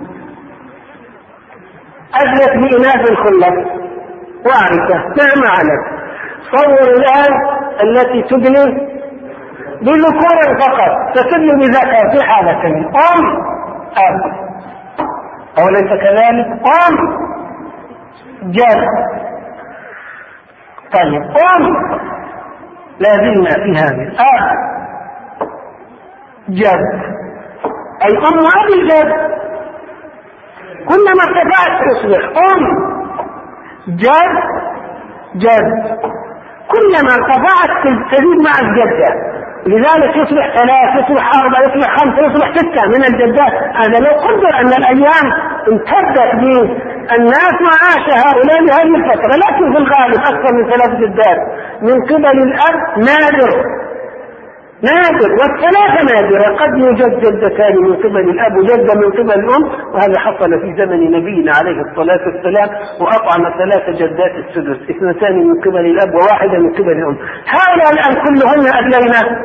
S1: أدلت بإناث الخلة وارثة ما معنى؟ صور الآن التي تدلي بذكور فقط، تدلي بذكر في حالتين، أم أب أوليس كذلك؟ أم جد. طيب أم لازلنا في هذه أب جد، أي أم أبي الجد. كلما ارتفعت تصبح أم جد جد، كلما ارتفعت تزيد مع الجدة، لذلك يصبح ثلاث، يصبح أربعة، يصبح خمسة، يصبح ستة من الجدات. هذا لو قدر أن الأيام امتدت بالناس معاش هؤلاء بهذه الفترة، لكن في الغالب أكثر من ثلاث جدات من قبل الأب نادر نادر، والثلاثة نادرة. قد يوجد جدتان من قبل الأب وجدة من قبل الأم، وهذا حصل في زمن نبينا عليه الصلاة والسلام، وأطعم ثلاث جدات السدس، اثنتان من قبل الأب وواحدة من قبل الأم. هؤلاء الآن كلهن أدلينا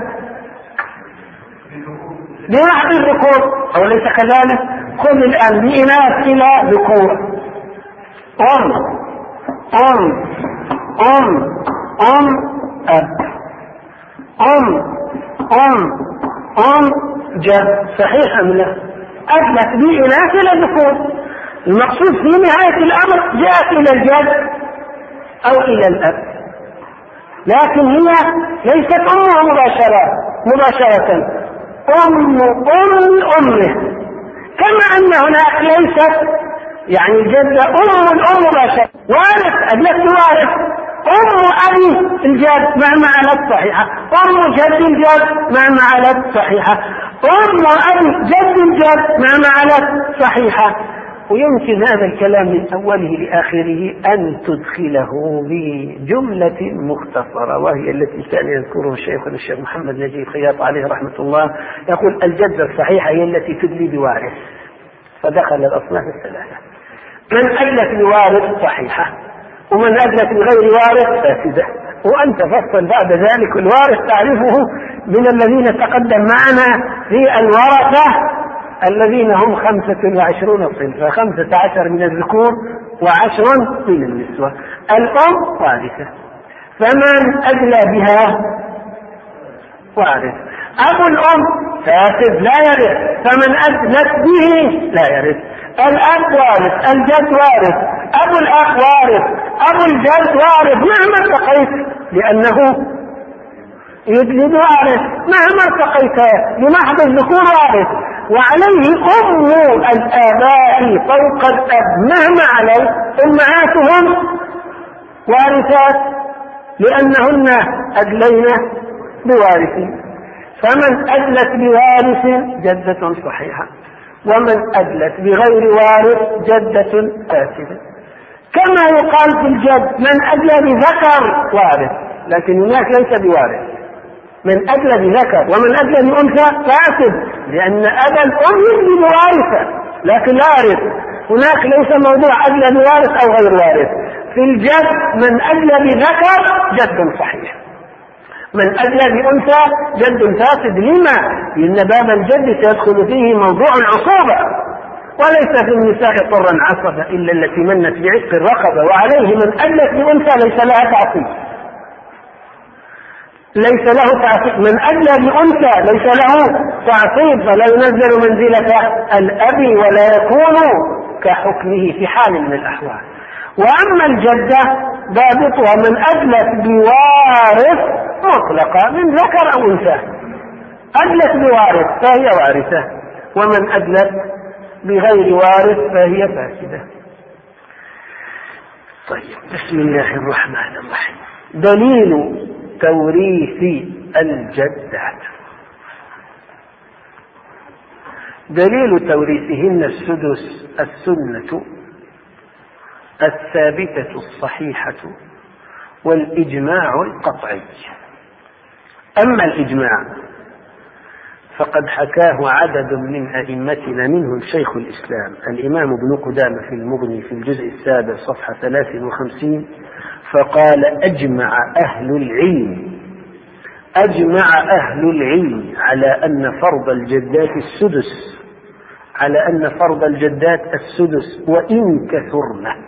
S1: بواحد الذكور أوليس كذلك؟ خذ الآن بإناث إلى ذكور، أم أم أم أم أب أم أم أم جد، صحيح أم لا؟ أدلت بإناث إلى ذكور. المقصود في نهاية الأمر جاءت إلى الجد أو إلى الأب، لكن هي ليست أمها مباشرة مباشرة أم أم أمه، كما أن هناك ليست يعني الجدة أم الأم مباشرة. وارث أدلت وارث، أم أبي الجد مهما علت صحيحة، أم جد الجد مهما علت صحيحة، أم أبي جد الجد مهما علت صحيحة. ويمكن هذا الكلام من أوله لآخره أن تدخله بجملة مختصرة، وهي التي كان يذكره الشيخ الشيخ محمد نجيب خياط عليه رحمة الله، يقول الجدة الصحيحة هي التي تدلي بوارث، فدخل الأصناف الثلاثة. من أدلت بوارث صحيحة، ومن أدلت بغير وارث فاسدة. وأنت فصل بعد ذلك الوارث تعرفه من الذين تقدم معنا في الورثة الذين هم خمسة وعشرون صنفا، خمسة عشر من الذكور وعشر من النسوة. الأم وارثة، فمن أدلى بها وارث. أبو الأم فاسد لا يرث، فمن أدلت به لا يرث. الأب وارث، الجد وارث، أبو الأخ وارث، أبو الجد وارث مهما ارتقيت، لأنه يدلي بوارث مهما ارتقيت بمحض الذكور وارث. وعليه أم الآباء فوق الأب مهما عليه أمهاتهم وارثات لأنهن أدلين بوارث، فمن أدلت بوارث جدة صحيحة، ومن أدلت بغير وارث جدة فاسدة. كما يقال في الجد من أدلى بذكر وارث، لكن هناك ليس بوارث. من أدلى بذكر ومن أدلى بأنثى فاسد، لأن أبا الأم يدلي بوارثة لكن لا يرث. هناك ليس موضوع أدلى بوارث أو غير وارث. في الجد من أدلى بذكر جد صحيح، من أدلى بأنثى جد فاسد. لما؟ لأن باب الجد سيدخل فيه موضوع العصوبة، وليس في النساء طرا عصبة إلا التي منت بعتق الرقبة، وعليه من أدلت بأنثى ليس لها تعصيب، ليس له تعصيب. من أدلى بأنثى ليس له تعصيب، فلا ينزل منزلة الأب ولا يكون كحكمه في حال من الأحوال. وأما الجدة ضابطها من أدلت بوارث مطلقة من ذكر أو أنثى، أدلت بوارث فهي وارثة، ومن أدلت بغير وارث فهي فاسدة. طيب، بسم الله الرحمن الرحيم. دليل توريث الجدات. دليل توريثهن السدس السنة الثابتة الصحيحة والإجماع القطعي. أما الإجماع فقد حكاه عدد من أئمتنا منهم شيخ الإسلام الإمام ابن قدامة في المغني في الجزء السابع صفحة ثلاث وخمسين، فقال: أجمع أهل العلم أجمع أهل العلم على أن فرض الجدات السدس على أن فرض الجدات السدس وإن كثرن.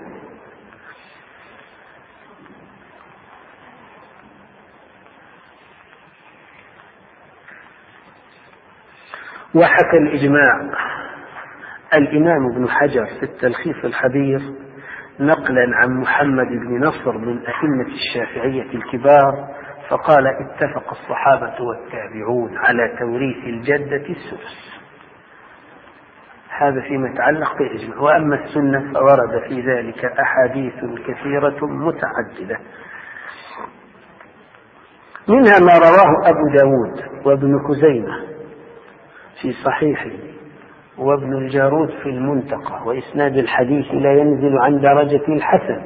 S1: وحكى الإجماع الإمام ابن حجر في التلخيص الحبير نقلا عن محمد بن نصر من أئمة الشافعية الكبار، فقال: اتفق الصحابة والتابعون على توريث الجدة السدس. هذا فيما يتعلق بالإجماع. وأما السنة فورد في ذلك أحاديث كثيرة متعددة، منها ما رواه أبو داود وابن خزيمة في صحيحه وابن الجارود في المنتقى، وإسناد الحديث لا ينزل عن درجة الحسن،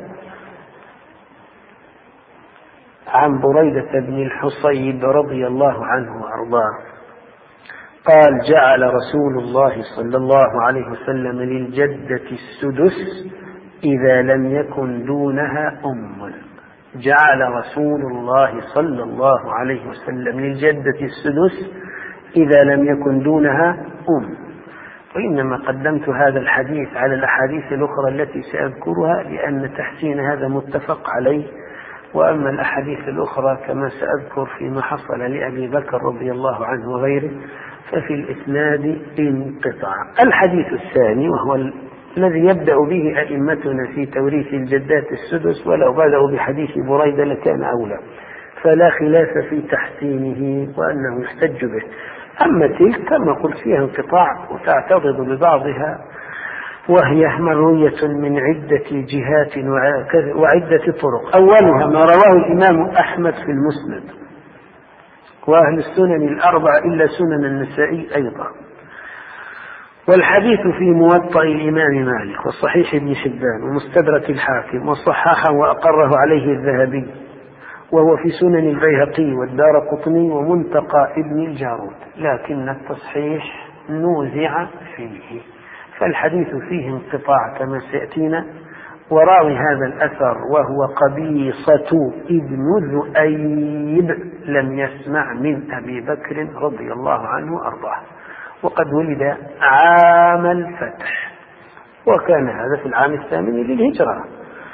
S1: عن بريدة بن الحصيب رضي الله عنه وأرضاه قال: جعل رسول الله صلى الله عليه وسلم للجدة السدس إذا لم يكن دونها أم. جعل رسول الله صلى الله عليه وسلم للجدة السدس إذا لم يكن دونها أم. وإنما قدمت هذا الحديث على الأحاديث الأخرى التي سأذكرها لأن تحسين هذا متفق عليه. وأما الأحاديث الأخرى كما سأذكر فيما حصل لأبي بكر رضي الله عنه وغيره ففي الإسناد انقطاع. الحديث الثاني وهو الذي يبدأ به أئمتنا في توريث الجدات السدس، ولو بدأوا بحديث بريدة لكان أولى، فلا خلاف في تحسينه وأنه يحتج به. أما تلك كما قلت فيها انقطاع وتعترض ببعضها، وهي مروية من عدة جهات وعدة طرق. أولها ما رواه الإمام أحمد في المسند وأهل السنن الأربع إلا سنن النسائي أيضا، والحديث في موطأ الإمام مالك وصحيح ابن حبان ومستدرك الحاكم وصححه وأقره عليه الذهبي، وهو في سنن البيهقي والدارقطني ومنتقى ابن الجارود، لكن التصحيح نوزع فيه، فالحديث فيه انقطاع كما سيأتينا. وراوي هذا الأثر وهو قبيصة ابن ذؤيب لم يسمع من أبي بكر رضي الله عنه وأرضاه، وقد ولد عام الفتح، وكان هذا في العام الثامن للهجرة.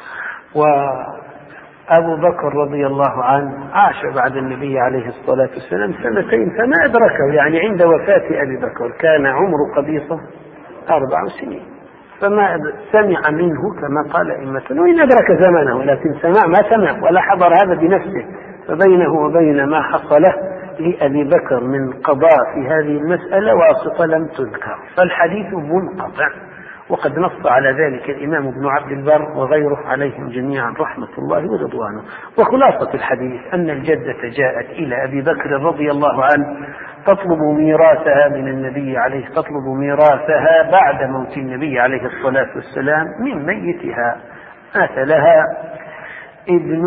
S1: وأبو بكر رضي الله عنه عاش بعد النبي عليه الصلاة والسلام سنتين فما أدركه، يعني عند وفاة أبي بكر كان عمر قبيصة أربع سنين، فما سمع منه كما قال أئمتنا، وإن أدرك زمنه لكن سمع ما سمع ولا حضر هذا بنفسه، فبينه وبين ما حصله لأبي بكر من قضاء في هذه المسألة واسطة لم تذكر، فالحديث منقطع، وقد نص على ذلك الإمام ابن عبد البر وغيره عليهم جميعا رحمة الله ورضوانه. وخلاصة الحديث أن الجدة جاءت إلى أبي بكر رضي الله عنه تطلب ميراثها من النبي عليه تطلب ميراثها بعد موت النبي عليه الصلاة والسلام من ميتها. مات لها ابن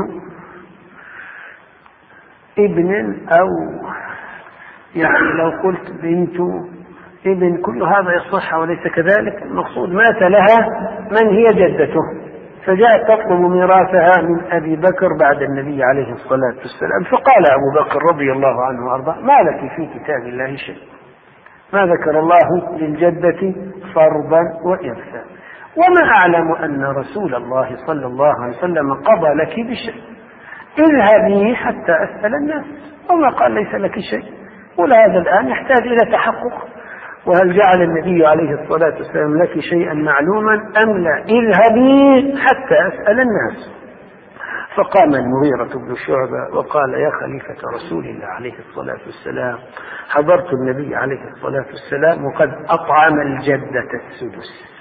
S1: ابن أو يعني لو قلت بنت ابن، كل هذا يصح وليس كذلك. المقصود مات لها من هي جدته، فجاءت تطلب ميراثها من أبي بكر بعد النبي عليه الصلاة والسلام. فقال أبو بكر رضي الله عنه وأرضاه: ما لك في كتاب الله شيء، ما ذكر الله للجدة فرضا وإرثا، وما أعلم أن رسول الله صلى الله عليه وسلم قضى لك بشيء، اذهبي حتى أسأل الناس. وما قال ليس لك شيء، وهذا الآن يحتاج إلى تحقق، وهل جعل النبي عليه الصلاة والسلام لك شيئا معلوما أم لا؟ اذهبي حتى أسأل الناس. فقام المغيرة بن شعبة وقال: يا خليفة رسول الله عليه الصلاة والسلام، حضرت النبي عليه الصلاة والسلام وقد أطعم الجدة السدس.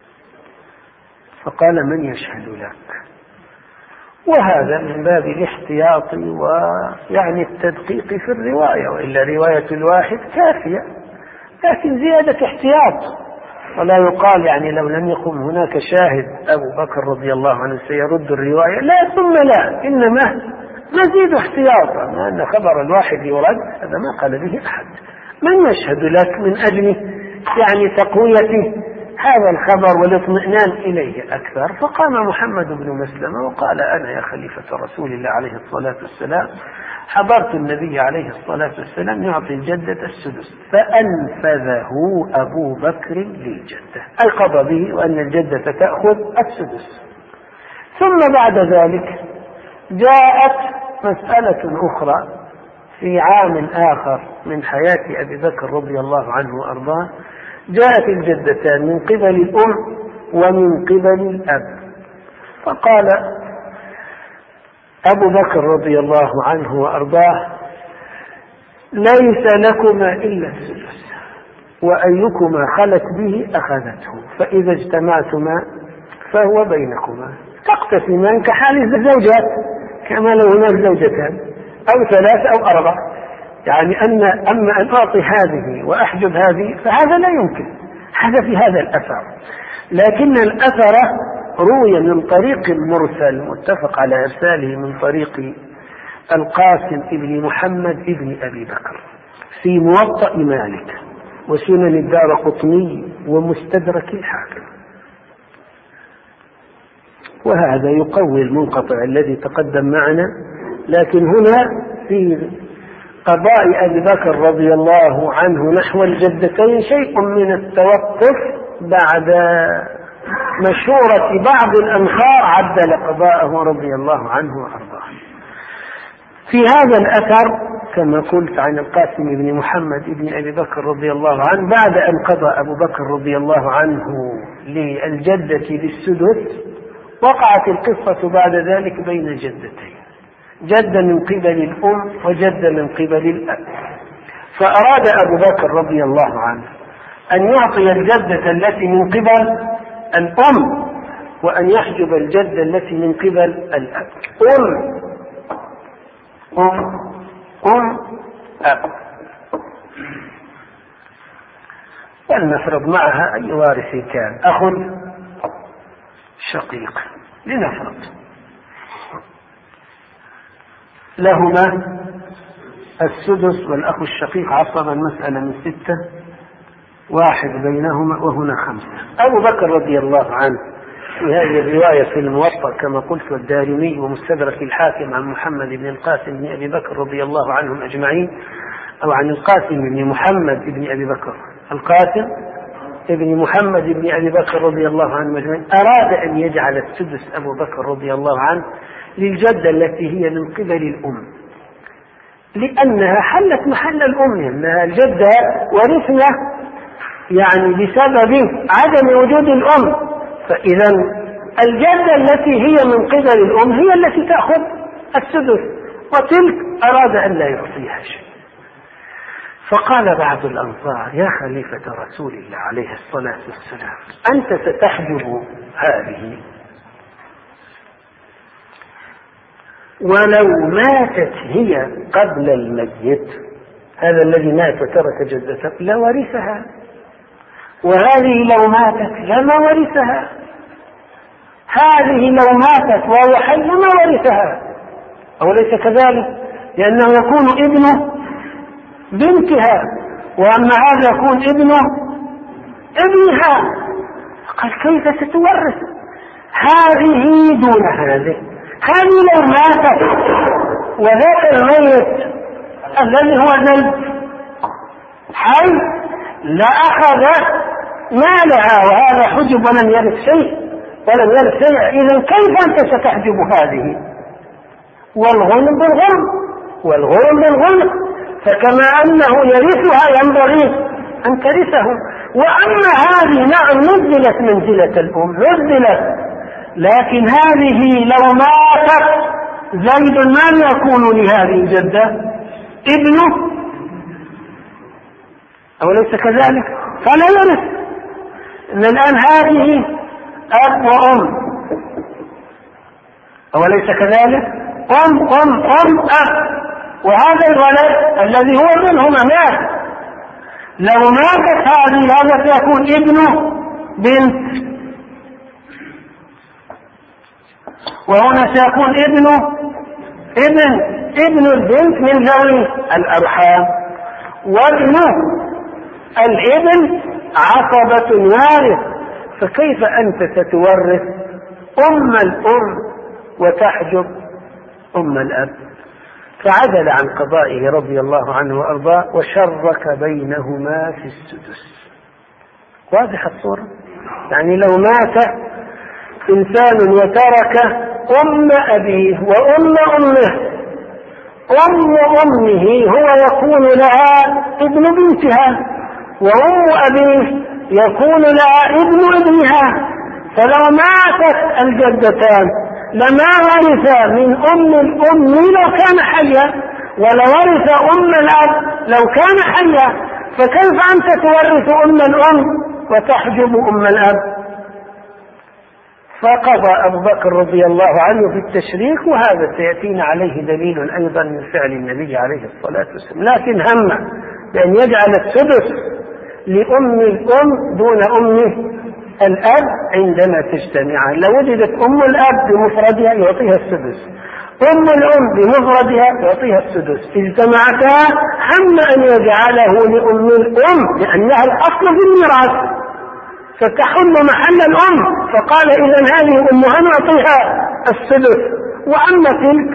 S1: فقال: من يشهد لك؟ وهذا من باب الاحتياط ويعني التدقيق في الرواية، وإلا رواية الواحد كافية، لكن زيادة احتياط. ولا يقال يعني لو لم يكن هناك شاهد أبو بكر رضي الله عنه سيرد الرواية، لا ثم لا، إنما نزيد احتياطا، لأن خبر الواحد يرد، هذا ما قال به أحد. من يشهد لك من أجل يعني تقوية هذا الخبر والاطمئنان إليه أكثر؟ فقام محمد بن مسلمة وقال: أنا يا خليفة رسول الله عليه الصلاة والسلام حضرت النبي عليه الصلاة والسلام يعطي الجدة السدس، فأنفذه أبو بكر للجدة، أي قضى به وأن الجدة تأخذ السدس. ثم بعد ذلك جاءت مسألة أخرى في عام آخر من حياة أبي بكر رضي الله عنه وأرضاه. جاءت الجدتان من قبل الأم ومن قبل الأب، فقال أبو بكر رضي الله عنه وأرضاه: ليس لكما إلا السدس، وأيكما خلت به أخذته، فإذا اجتمعتما فهو بينكما، تقتسمان كحال الزوجات، كما لو هناك زوجتان أو ثلاث أو أربع، يعني أن أما أن أعطي هذه وأحجب هذه فهذا لا يمكن. هذا في هذا الأثر، لكن الأثر روي من طريق مرسل متفق على إرساله من طريق القاسم ابن محمد ابن أبي بكر في موطأ مالك وسنن الدارقطني ومستدرك الحاكم، وهذا يقوي المنقطع الذي تقدم معنا. لكن هنا في قضاء أبي بكر رضي الله عنه نحو الجدتين شيء من التوقف بعد مشورة بعض الأنصار عدل قضاءه رضي الله عنه وأرضاه. في هذا الأثر كما قلت عن القاسم بن محمد بن أبي بكر رضي الله عنه، بعد أن قضى أبو بكر رضي الله عنه للجدة بالسدس، وقعت القصة بعد ذلك بين جدتين، جد من قبل الأم وجد من قبل الأب. فأراد أبو بكر رضي الله عنه أن يعطي الجدة التي من قبل الأم وأن يحجب الجدة التي من قبل الأب. أم أم أم أب، ولنفرض معها أي وارث كان، أخ شقيق لنفرض، لهما السدس والأخ الشقيق عصبا، مسألة من ستة، واحد بينهما وهنا خمسة. أبو بكر رضي الله عنه في هذه الرواية في الموطأ كما قلت والدارمي ومستدرك الحاكم عن محمد بن القاسم بن أبي بكر رضي الله عنهم أجمعين، أو عن القاسم بن محمد بن أبي بكر، القاسم ابن محمد بن أبي بكر رضي الله عنه أجمعين، أراد أن يجعل السدس أبو بكر رضي الله عنه للجدة التي هي من قبل الأم، لأنها حلت محل الأم، لأنها الجدة ورثنا يعني بسبب عدم وجود الأم، فإذا الجدة التي هي من قبل الأم هي التي تأخذ السدس، وتلك أراد أن لا يعطيها شيء. فقال بعض الأنصار: يا خليفة رسول الله عليه الصلاة والسلام، أنت ستحجب هذه ولو ماتت هي قبل الميت، هذا الذي مات وترك جدته لورثها، وهذه لو ماتت لما ورثها، هذه لو ماتت وهو حي لما ورثها، أوليس كذلك؟ لأنه يكون ابنه بنتها، وأما هذا يكون ابنه ابنها. قال: كيف ستورث هذه دون هذه؟ هذه لو ماتت وذاك الميت الذي هو زيد حي لأخذ مالها، وهذا حجب ولم يرث شيء ولم يرث شيء. إذن كيف أنت ستحجب هذه؟ والغنم بالغنم والغنم بالغنم، فكما أنه يرثها ينبغي أن ترثه. وأما هذه نعم نزلت منزلة الأم نزلت، لكن هذه لو ماتت زيد من يكون لهذه الجدة؟ ابنه، أوليس كذلك؟ فلا يرث. إن الآن هذه أب وأم، أوليس كذلك؟ أم أم أم أب، وهذا الولد الذي هو منهما مات، لو ماتت هذه هذا سيكون ابنه بنت، وهنا سيكون ابنه ابن ابن البنت من ذوي الأرحام، وابنه الابن عصبة وارث. فكيف أنت ستورث أم الأم وتحجب أم الأب؟ فعدل عن قضائه رضي الله عنه وأرضاه وشرك بينهما في السدس. واضح الصورة؟ يعني لو مات إنسان وترك أم أبيه وأم أمه، أم أمه هو يكون لها ابن بنتها، وأم أبيه يكون لها ابن ابنها. فلو ماتت الجدتان لما ورث من أم الأم لو كان حيا، ولورث أم الأب لو كان حيا. فكيف أنت تورث أم الأم وتحجب أم الأب؟ فقضى أبو بكر رضي الله عنه في التشريك، وهذا سيأتينا عليه دليل أيضا من فعل النبي عليه الصلاة والسلام. لكن هم بأن يجعل السدس لأم الأم دون أم الأب عندما تجتمعان. لو وجدت أم الأب بمفردها يعطيها السدس، أم الأم بمفردها يعطيها السدس، اجتمعتا هم أن يجعله لأم الأم لأنها الأصل في الميراث فتحل محل الأم، فقال: إذن هذه أمها نعطيها السدس، وأما تلك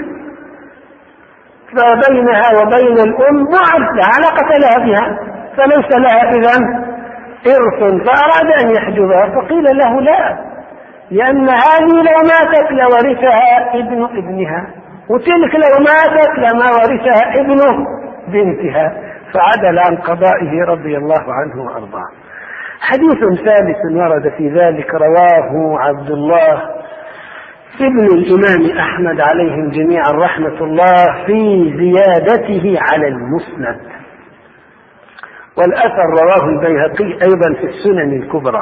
S1: فبينها وبين الأم بعد لا علاقة لها بها، فليس لها إذن إرث. فأراد أن يحجبها، فقيل له: لا، لأن هذه لو ماتت لورثها ابن ابنها، وتلك لو ماتت لما ورثها ابن بنتها. فعدل عن قضائه رضي الله عنه وأرضاه. حديث ثالث ورد في ذلك رواه عبد الله ابن الإمام أحمد عليهم جميعا رحمة الله في زيادته على المسند، والأثر رواه البيهقي أيضا في السنن الكبرى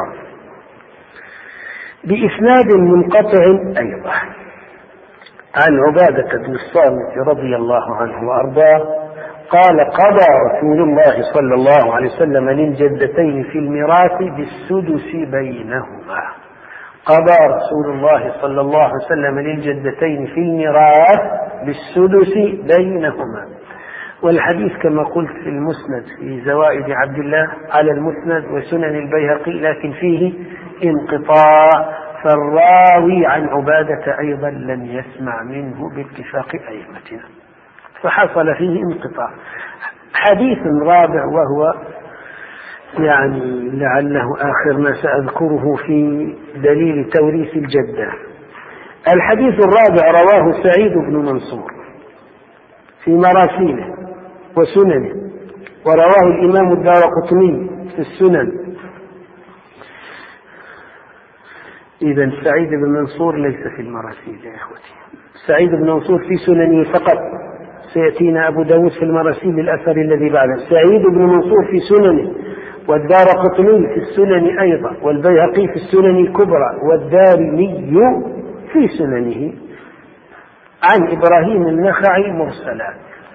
S1: بإسناد منقطع أيضا عن عبادة بن الصامت رضي الله عنه وأرضاه قال: قضى رسول الله صلى الله عليه وسلم للجدتين في الميراث بالسدس بينهما. قضى رسول الله صلى الله عليه وسلم للجدتين في الميراث بالسدس بينهما. والحديث كما قلت في المسند في زوائد عبد الله على المسند وسنن البيهقي، لكن فيه انقطاع، فالراوي عن عبادة أيضا لم يسمع منه باتفاق أئمتنا، فحصل فيه انقطاع. حديث رابع وهو يعني لعله آخر ما سأذكره في دليل توريث الجدة. الحديث الرابع رواه سعيد بن منصور في مراسيله وسننه، ورواه الإمام الدارقطني في السنن. إذن سعيد بن منصور ليس في المراسيل يا إخوتي، سعيد بن منصور في سننه فقط، سيأتينا أبو داود في المراسيل الأثر الذي بعده، سعيد بن منصور في سننه، والدارقطني في السنن أيضا، والبيهقي في السنن الكبرى، والدارمي في سننه، عن إبراهيم النخعي مرسلا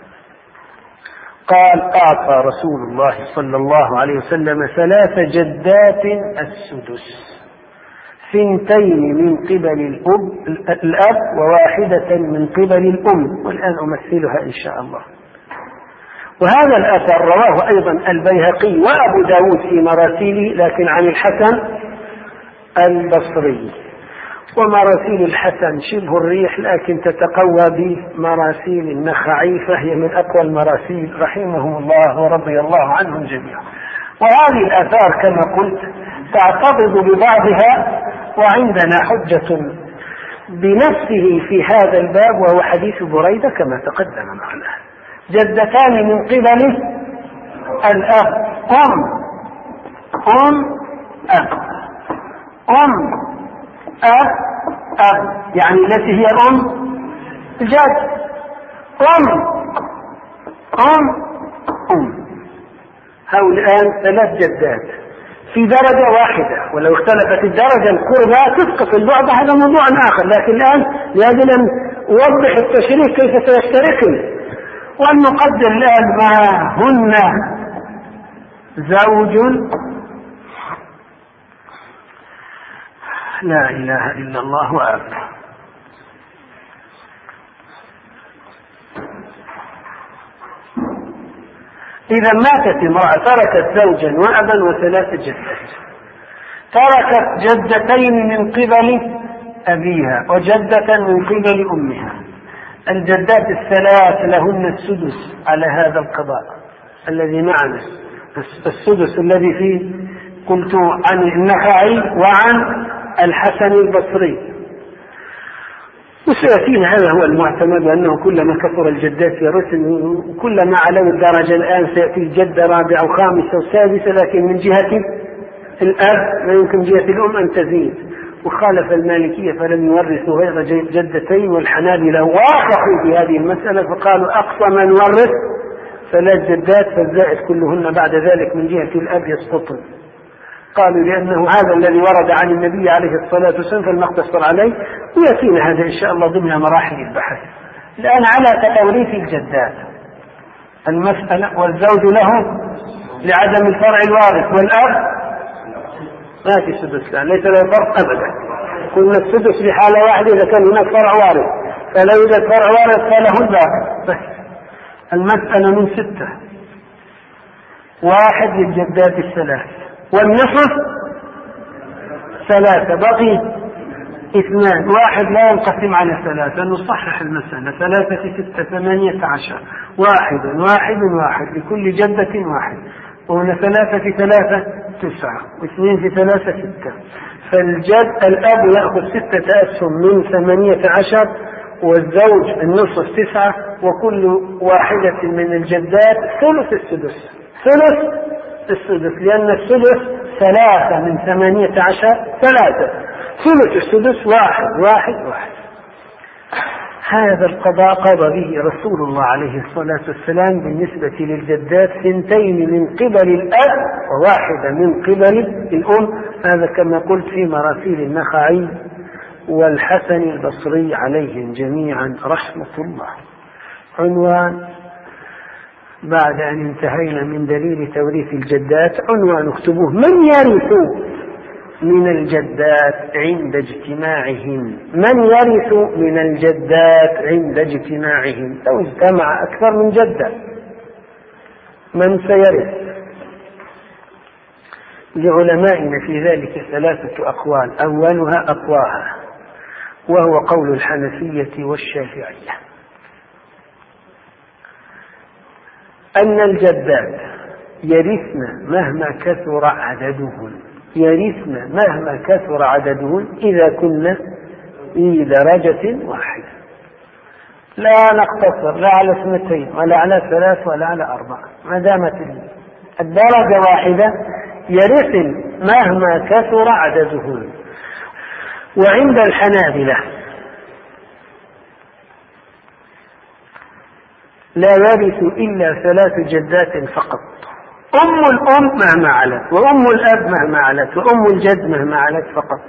S1: قال أعطى رسول الله صلى الله عليه وسلم ثلاث جدات السدس، ثنتين من قبل الأب, الأب وواحدة من قبل الأم، والآن أمثلها إن شاء الله. وهذا الأثر رواه أيضا البيهقي وأبو داود في مراسيله، لكن عن الحسن البصري، ومراسيل الحسن شبه الريح لكن تتقوى بمراسيل النخعي، فهي من أقوى المراسيل رحمهم الله ورضي الله عنهم جميعا. وهذه الآثار كما قلت تعتضد ببعضها، وعندنا حجة بنفسه في هذا الباب وهو حديث بريدة كما تقدم معنا. جدتان من قبل الأب، أم أم أب، أم أب أب، يعني التي هي أم جد، أم أم أم. هؤلاء ثلاث جدات في درجة واحدة، ولو اختلفت الدرجة القربى تسقط البعد، هذا موضوع آخر، لكن الآن لازم أن أوضح التشريح كيف سيشتركن، وأن نقدر الآن ما هن زوج، لا إله إلا الله وأب. إذا ماتت امرأة تركت زوجا وأبا وثلاث جدات، تركت جدتين من قبل أبيها وجدة من قبل أمها. الجدات الثلاث لهن السدس على هذا القضاء الذي معنا، السدس الذي فيه قلت عن النخعي وعن الحسن البصري. وسيأتينا هذا هو المعتمد، أنه كلما كثر الجدات يرثن، وكلما علوا الدرجة الآن سيأتي الجدة رابعة وخامسة وسادسة، لكن من جهة الأب لا يمكن جهة الأم أن تزيد. وخالف المالكية فلم يورثوا غير جدتين، والحنابلة وافقوا في هذه المسألة فقالوا أقصى ما نورث ثلاث جدات، فالزائد كلهن بعد ذلك من جهة الأب يسقطن. قالوا لأنه هذا الذي ورد عن النبي عليه الصلاة والسلام فلنقتصر عليه، ويأتينا هذا إن شاء الله ضمن مراحل البحث. الآن على توريث الجدات المسألة، والزوج له لعدم الفرع الوارث، والأب ما في سدس، لا ليس له فرق أبدا. كنا السدس لحالة واحدة إذا كان هناك فرع وارث، فلا يوجد فرع وارث فله الباقي. بس المسألة من ستة، واحد للجدات الثلاث، والنصف ثلاثة، بقي اثنان، واحد لا ينقسم على ثلاثة، نصحح المسألة، ثلاثة في ستة ثمانية عشر، واحد واحد واحد لكل جدة واحد، وهنا ثلاثة في ثلاثة تسعة، واثنين في ثلاثة ستة، فالجد الأب يأخذ ستة أسهم من ثمانية عشر، والزوج النصف تسعة، وكل واحدة من الجدات ثلث السدس، ثلث السدس، لأن السدس ثلاثة من ثمانية عشر ثلاثة، ثلث السدس واحد واحد واحد. هذا القضاء قضى به رسول الله عليه الصلاة والسلام بالنسبة للجدات، ثنتين من قبل الأب وواحدة من قبل الأم. هذا كما قلت في مراسيل النخعي والحسن البصري عليهم جميعا رحمة الله. عنوان بعد أن انتهينا من دليل توريث الجدات، عنوان اكتبوه: من يرث من الجدات عند اجتماعهم. من يرث من الجدات عند اجتماعهم، لو اجتمع أكثر من جدة من سيرث؟ لعلمائنا في ذلك ثلاثة أقوال، أولها أقواها وهو قول الحنفية والشافعية، أن الجدات يرثن مهما كثر عددهن، يرثن مهما كثر عددهن إذا كنا في درجة واحدة، لا نقتصر لا على اثنتين ولا على ثلاث ولا على أربعة، ما دامت الدرجة واحدة يرثن مهما كثر عددهن. وعند الحنابلة لا يرث إلا ثلاث جدات فقط: أم الأم مهما علت، وأم الأب مهما علت، وأم الجد مهما علت فقط.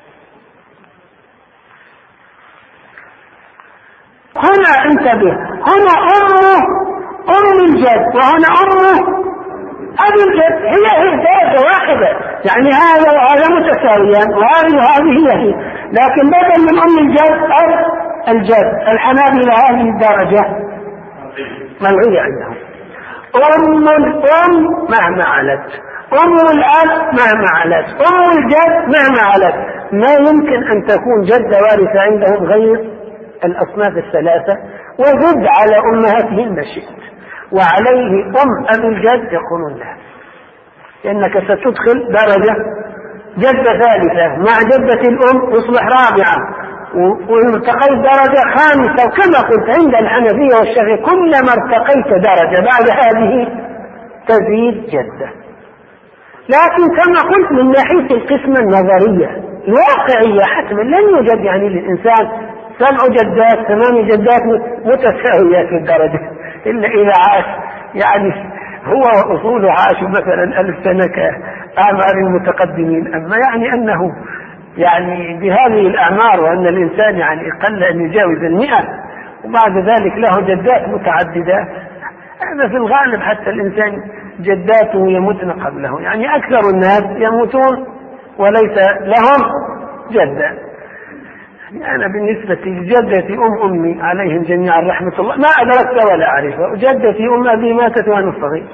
S1: هنا انتبه، هنا أمه أم الجد وهنا أمه أبي الجد، هي هي درجة واحدة، يعني هذا وهذا متساويان، وهذه وهذه هي هي، لكن بدل من أم الجد أب الجد. الحنابلة هذه الدرجة ملغية عندهم. أم الأم مهما علت، أم الأب مهما علت، أم الجد مهما علت. ما يمكن أن تكون جدة وارثة عندهم غير الأصناف الثلاثة، وزد على أمهاتهم ما شئت، وعليه أم أبي الجد يقولون لها، لأنك ستدخل درجة جدة ثالثة مع جدة الأم تصبح رابعة، وارتقيت درجة خامسة. وكما قلت عند الحنفية والشافعية كلما ارتقيت درجة بعد هذه تزيد جدة. لكن كما قلت من ناحية القسمة النظرية الواقعية حتما لن يوجد يعني للإنسان سبع جدات ثمان جدات متساويات في الدرجة، إلا إذا عاش يعني هو وأصوله عاشوا مثلا ألف سنة كأعمار المتقدمين. أما يعني أنه يعني بهذه الأعمار وأن الإنسان يعني قل أن يجاوز المئة وبعد ذلك له جدات متعددة، هذا في الغالب حتى الإنسان جداته يموتن قبله، يعني أكثر الناس يموتون وليس لهم جدة. أنا بالنسبة لجدتي أم أمي عليهم جميعا رحمة الله ما أدركت ولا أعرفها، وجدتي أم أبي ماتت وأنا صغير.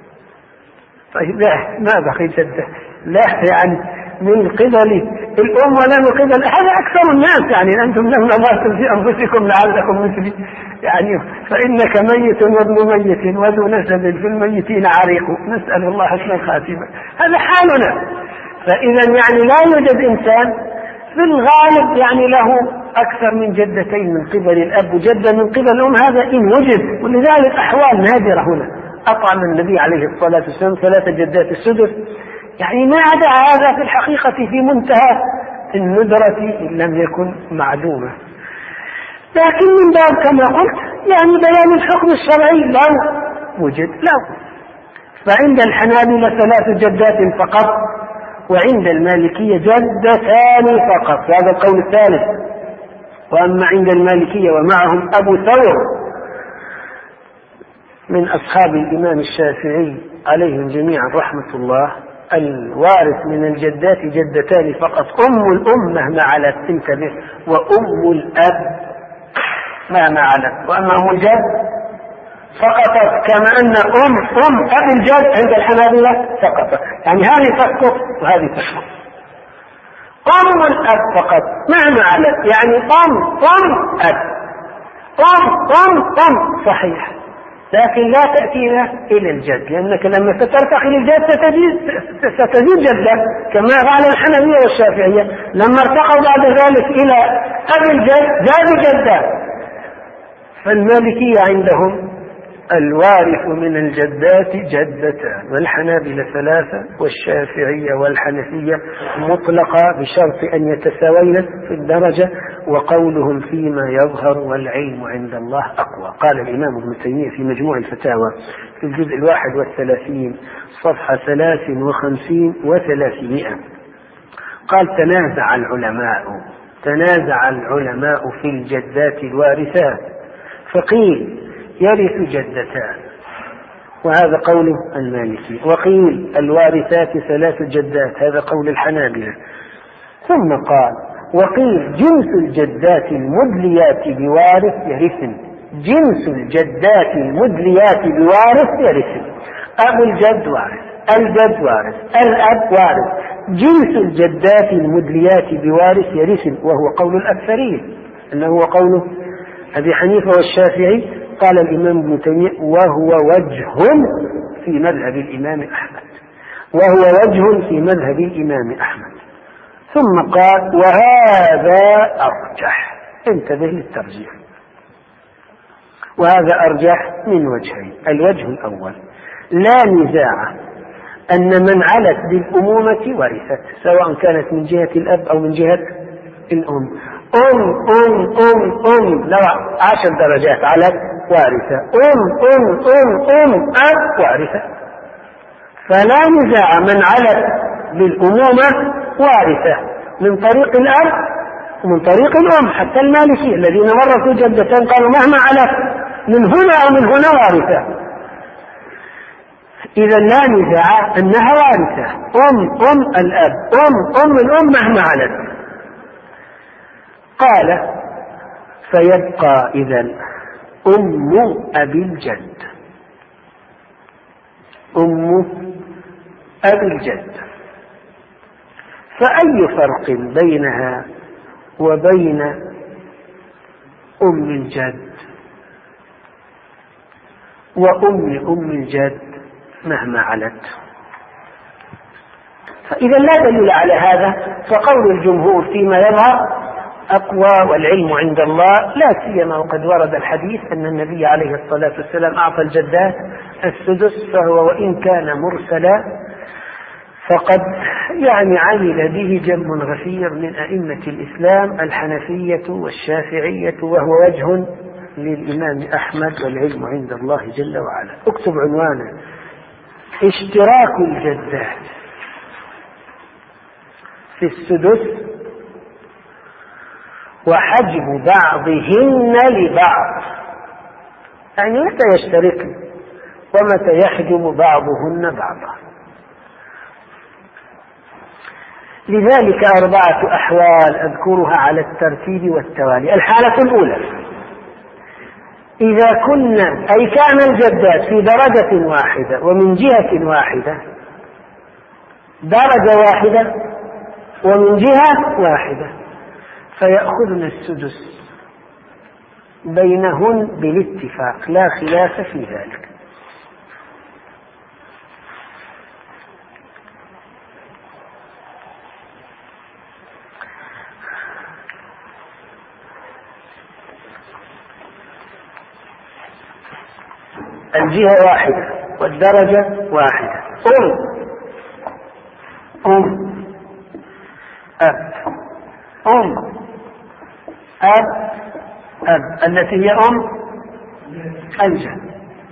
S1: طيب لا ما بقي جدة، لا يعني من قبل الأم ولا من قبل، هذا أكثر الناس. يعني أنتم لم نظرتم في أنفسكم لعلكم مثلي، يعني فإنك ميت وابن ميت وذو نسب في الميتين عريق، نسأل الله حسن الخاتمة. هذا حالنا. فإذا يعني لا يوجد إنسان في الغالب يعني له أكثر من جدتين من قبل الأب وجدة من قبل الأم، هذا إن وجد، ولذلك أحوال نادرة هنا. أطعم النبي عليه الصلاة والسلام ثلاث جدات السدس، يعني ما عدا هذا في الحقيقة في منتهى الندرة إن لم يكن معدومة. لكن من باب كما قلت يعني بيان الحكم الشرعي لو وجد له. فعند الحنابلة ثلاث جدات فقط، وعند المالكية جدتان فقط، هذا القول الثالث. وأما عند المالكية ومعهم أبو ثور من أصحاب الإمام الشافعي عليهم جميعا رحمة الله، الوارث من الجدات جدتان فقط: أم الأم مهما علت، انتبه، وأم الأب مهما علت. وأما أم الجد سقطت، كما أن أم أم أبي الجد عند الحنابلة سقطت، يعني هذه تسقط وهذه تسقط. أم الأب فقط مهما علت، يعني أم أم أب، أم أم أم صحيح، لكن لا تأتينا إلى الجد، لأنك لما سترتقي للجد ستزيد ستزيد جدة كما فعل الحنفية والشافعية، لما ارتقوا بعد ذلك إلى أبي الجد زاد جدة. فالمالكية عندهم الوارث من الجدات جدتان، والحنابلة ثلاثة، والشافعية والحنفية مطلقة بشرط أن يتساوين في الدرجة، وقولهم فيما يظهر والعلم عند الله أقوى. قال الإمام ابن تيمية في مجموع الفتاوى في الجزء الواحد والثلاثين صفحة ثلاث وخمسين وثلاثمائة، قال: تنازع العلماء تنازع العلماء في الجدات الوارثات، فقيل يرث جدتان، وهذا قول المالكي، وقيل الوارثات ثلاث جدات، هذا قول الحنابلة. ثم قال: وقيل جنس الجدات المدليات بوارث يرثن، جنس الجدات المدليات بوارث يرثن، أبو الجد وارث، الجد وارث، الأب وارث، جنس الجدات المدليات بوارث يرثن، وهو قول الأكثرين، أنه هو قول أبي حنيفة والشافعي. قال الإمام ابن تيمية: وهو وجه في مذهب الإمام أحمد، وهو وجه في مذهب الإمام أحمد. ثم قال: وهذا أرجح، انتبه للترجيح، وهذا أرجح من وجهين. الوجه الأول: لا نزاع أن من علت بالأمومة ورثت، سواء كانت من جهة الأب أو من جهة الأم. أم أم أم أم لو عشر درجات علت وارثة، أم أم أم أم أب وارثة، فلا نزاع، من علت بالأمومة وارثة من طريق الأب ومن طريق الأم. حتى المالكي الذين ورثوا جدتين قالوا مهما علت من هنا أو من هنا وارثة. إذا لا نزاع أنها وارثة، أم أم الأب أم أم الأم مهما علت. قال فيبقى إذن أم أبي الجد، أم أبي الجد. فأي فرق بينها وبين أم الجد وأم أم الجد مهما علت؟ فإذا لا دليل على هذا، فقول الجمهور فيما يظهر أقوى والعلم عند الله، لا سيما وقد ورد الحديث أن النبي عليه الصلاة والسلام أعطى الجدات السدس، فهو وإن كان مرسلا فقد يعني عمل به جم غفير من أئمة الإسلام الحنفية والشافعية، وهو وجه للإمام أحمد، والعلم عند الله جل وعلا. اكتب عنوانه: اشتراك الجدات في السدس وحجب بعضهن لبعض، يعني متى يشتركن ومتى يحجب بعضهن بعضا. لذلك أربعة أحوال أذكرها على الترتيب والتوالي. الحالة الأولى: إذا كنا أي كان الجدات في درجة واحدة ومن جهة واحدة، درجة واحدة ومن جهة واحدة، فيأخذن السدس بينهن بالاتفاق، لا خلاف في ذلك. الجهة واحدة والدرجة واحدة، أم أم أب أم أب أب التي هي أم الجد،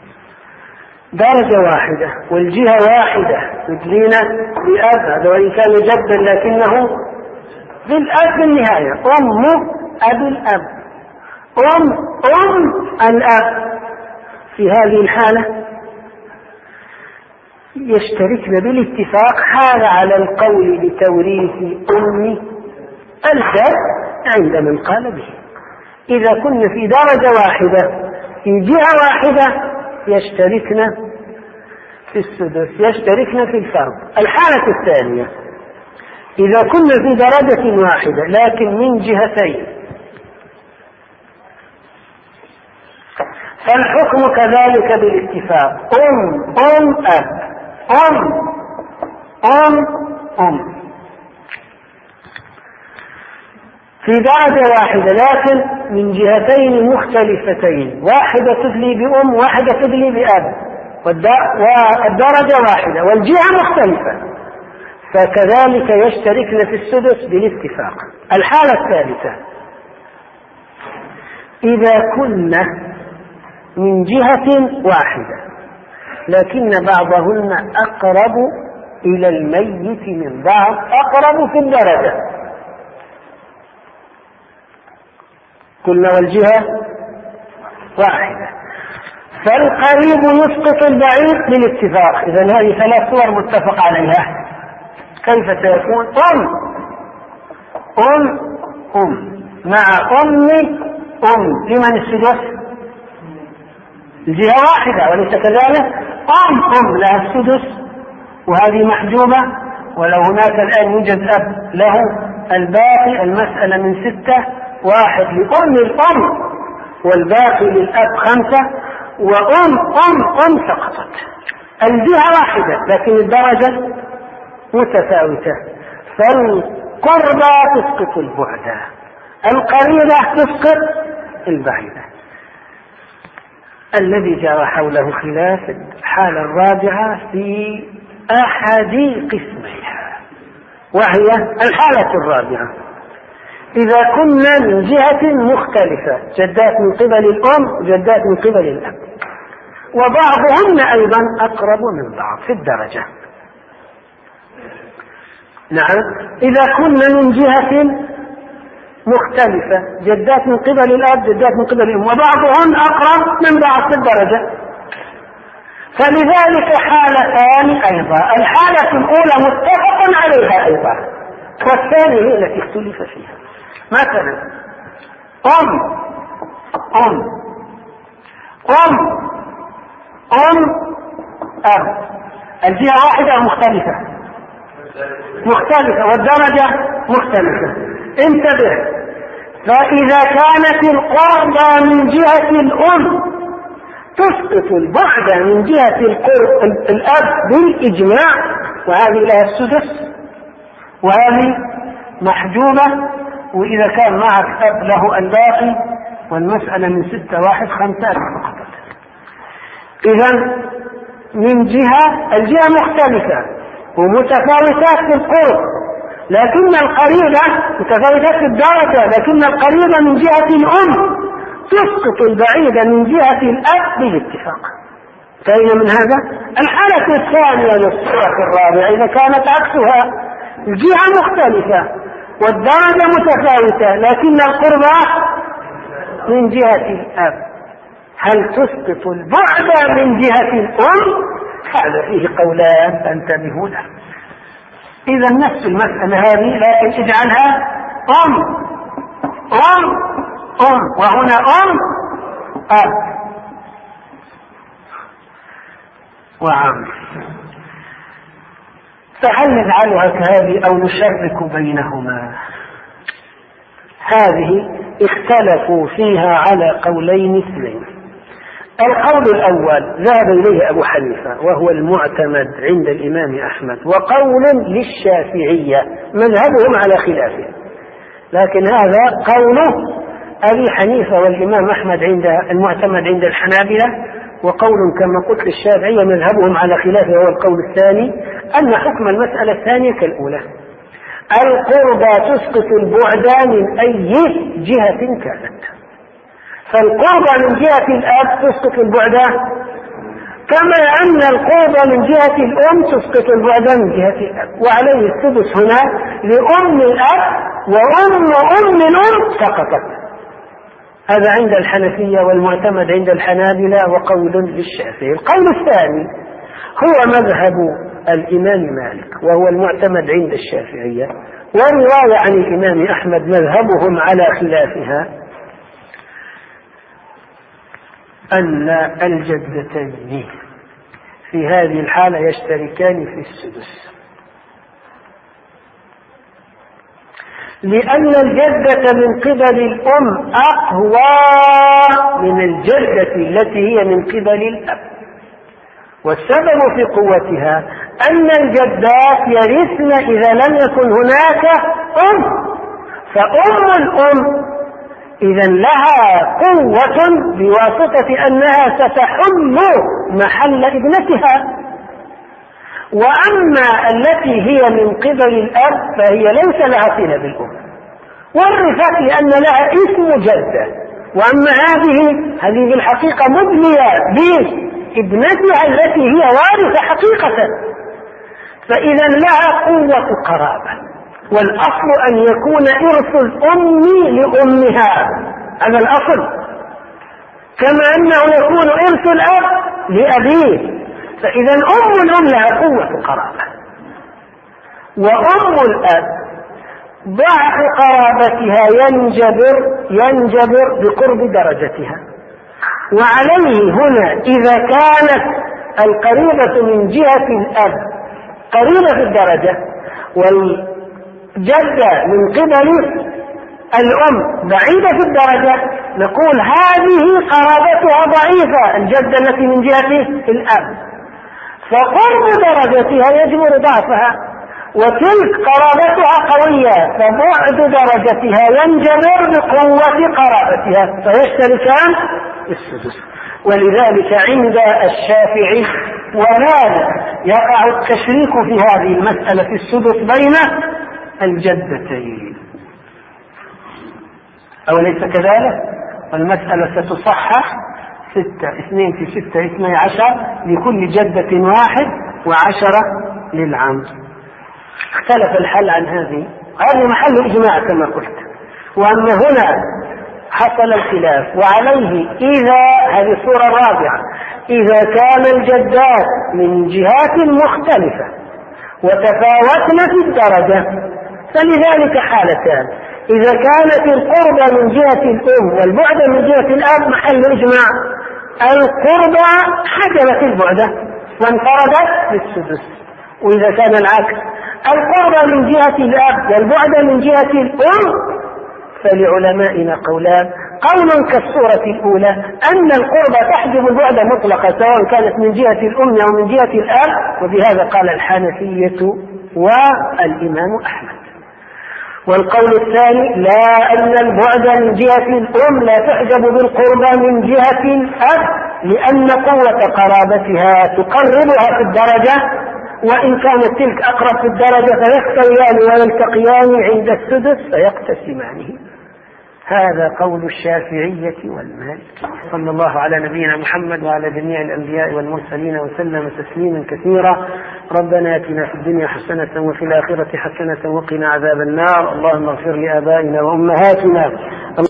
S1: درجة واحدة والجهة واحدة، يدلينا بأب، هذا وإن كان جدا لكنه بالأب بالنهاية، أم أب الأب أم أم الأب. في هذه الحالة يشتركن بالاتفاق، هذا على القول بتوريث أم الجد عند من قال به. إذا كنا في درجة واحدة في جهة واحدة يشتركن في السدس، يشتركن في الفرض. الحالة الثانية: إذا كنا في درجة واحدة لكن من جهتين، فالحكم كذلك بالاتفاق، أم أم أب أم أم أم في درجة واحدة لكن من جهتين مختلفتين، واحدة تدلي بأم واحدة تدلي بأب، والدرجة واحدة والجهة مختلفة، فكذلك يشتركن في السدس بالاتفاق. الحالة الثالثة: إذا كنا من جهة واحدة لكن بعضهن أقرب إلى الميت من بعض، أقرب في الدرجة، كلنا والجهة واحدة، فالقريب يسقط البعيد بالاتفاق. إذن هذه ثلاث صور متفق عليها. كيف سيكون؟ أم أم أم مع أم أم، لمن السدس؟ الجهة واحدة وليس كذلك، أم أم لها السدس وهذه محجوبة، ولو هناك الآن يوجد أب له الباقي، المسألة من ستة، واحد لأم الأم والباقي للأب خمسة، وأم أم أم سقطت. الجهة واحدة لكن الدرجة متفاوتة، فالقربى تسقط البعدة، القريبة تسقط البعيدة. الذي جرى حوله خلاف الحالة الرابعة في أحد قسميها، وهي الحالة الرابعة: إذا كنا من جهة مختلفة، جدات من قبل الأم وجدات من قبل الأب، وبعضهن أيضا أقرب من بعض في الدرجة. نعم، إذا كنا من جهة مختلفة، جدات من قبل الأب جدات من قبل الأم، وبعضهن أقرب من بعض في الدرجة، فلذلك حالتان أيضا، الحالة الأولى متفق عليها أيضا، والثانية هي التي اختلف فيها. مثلا أم أم أم أم أب، الجهة واحدة أو مختلفة؟ مختلفة، والدرجة مختلفة. انتبه، فإذا كانت القربى من جهة الأم تسقط البعد من جهة الأب بالإجماع، وهذه لها السدس وهذه محجوبة، وإذا كان معك أب له الباقي، والمسألة من ستة واحد خمسة فقط. إذا من جهة الجهة مختلفة ومتفاوتات في القرب، لكن القريبة متفاوتات في الدرجة، لكن القريبة من جهة الأم تسقط البعيد من جهة الأب بالاتفاق. فإن من هذا الحالة الثانية للصورة الرابعة إذا كانت عكسها، الجهة مختلفة والدرجة متفاوتة لكن القربى من جهة الأب، هل تسقط البعد من جهة الأم؟ هذا فيه قولان فانتبهوا له. إذا نفس المسألة هذه، لكن اجعلها أم أم أم، وهنا أم أب وعم. فهل نجعلها كهذه أو نشرك بينهما؟ هذه اختلفوا فيها على قولين اثنين. القول الأول ذهب إليه أبو حنيفة وهو المعتمد عند الإمام أحمد، وقول للشافعية مذهبهم على خلافه، لكن هذا قوله أبي حنيفة والإمام أحمد عند المعتمد عند الحنابلة، وقول كما قلت للشافعية مذهبهم على خلافه هو القول الثاني، أن حكم المسألة الثانية كالأولى، القربى تسقط البعد من أي جهة كانت، فالقربى من جهة الأب تسقط البعد، كما أن القربى من جهة الأم تسقط البعد من جهة الأب، وعليه السدس هنا لأم الأب، وأم أم الأم سقطت. هذا عند الحنفية والمعتمد عند الحنابلة وقول للشافعي. القول الثاني هو مذهب الإمام مالك وهو المعتمد عند الشافعية، ورواية عن الإمام أحمد مذهبهم على خلافها، أن الجدتين في هذه الحالة يشتركان في السدس، لأن الجدة من قبل الأم أقوى من الجدة التي هي من قبل الأب، والسبب في قوتها أن الجدات يرثن إذا لم يكن هناك أم، فأم الأم إذا لها قوة بواسطة أنها ستحل محل ابنتها، وأما التي هي من قبل الأب فهي ليس لها صلة بالأم، ورثت لأن لها اسم جدة، وأما هذه هذه بالحقيقة مبنية بابنتها التي هي وارثة حقيقة، فإذا لها قوة قرابة، والأصل أن يكون إرث الأم لأمها، هذا الأصل، كما أنه يكون إرث الأب لأبيه، فإذا أم الأم لها قوة قرابة، وأم الأب ضعف قرابتها ينجبر ينجبر بقرب درجتها. وعليه هنا إذا كانت القريبة من جهة الأب قريبة في الدرجة والجدة من قبل الأم بعيدة في الدرجة، نقول هذه قرابتها ضعيفة، الجدة التي من جهة الأب، فقرب درجتها يجبر ضعفها، وتلك قرابتها قوية فبعد درجتها ينجبر بقوة قرابتها، فيشتركان السدس. ولذلك عند الشافعي وهذا يقع التشريك في هذه المسألة في السدس بين الجدتين. أوليس كذلك؟ والمسألة ستصحح ستة اثنين في ستة اثني عشر لكل جدة واحد وعشرة للعم. اختلف الحل عن هذه، هذه محل إجماع كما قلت. وأما هنا حصل الخلاف، وعليه إذا هذه الصورة الرابعة إذا كان الجدات من جهات مختلفة وتفاوتن في الدرجة، فلذلك حالتان: إذا كانت القربة من جهة الأم والبعد من جهة الأب محل إجماع، القربة حجبت البعد وانفردت بالسدس. وإذا كان العكس، القربة من جهة الأب والبعد من جهة الأم، فلعلمائنا قولان: قول كالصورة الأولى أن القربة تحجب البعد مطلقة سواء كانت من جهة الأم أو من جهة الأب، وبهذا قال الحنفية والإمام أحمد. والقول الثاني: لا، أن البعد من جهة الأم لا تحجب بالقربة من جهة الأب، لأن قوة قرابتها تقربها في الدرجة، وإن كانت تلك أقرب في الدرجة فيستويان ويلتقيان عند السدس فيقتسمانه. هذا قول الشافعية والمالكية. صلى الله على نبينا محمد وعلى جميع الأنبياء والمرسلين وسلم تسليما كثيرا. ربنا آتنا في الدنيا حسنة وفي الآخرة حسنة وقنا عذاب النار. اللهم اغفر لآبائنا وأمهاتنا.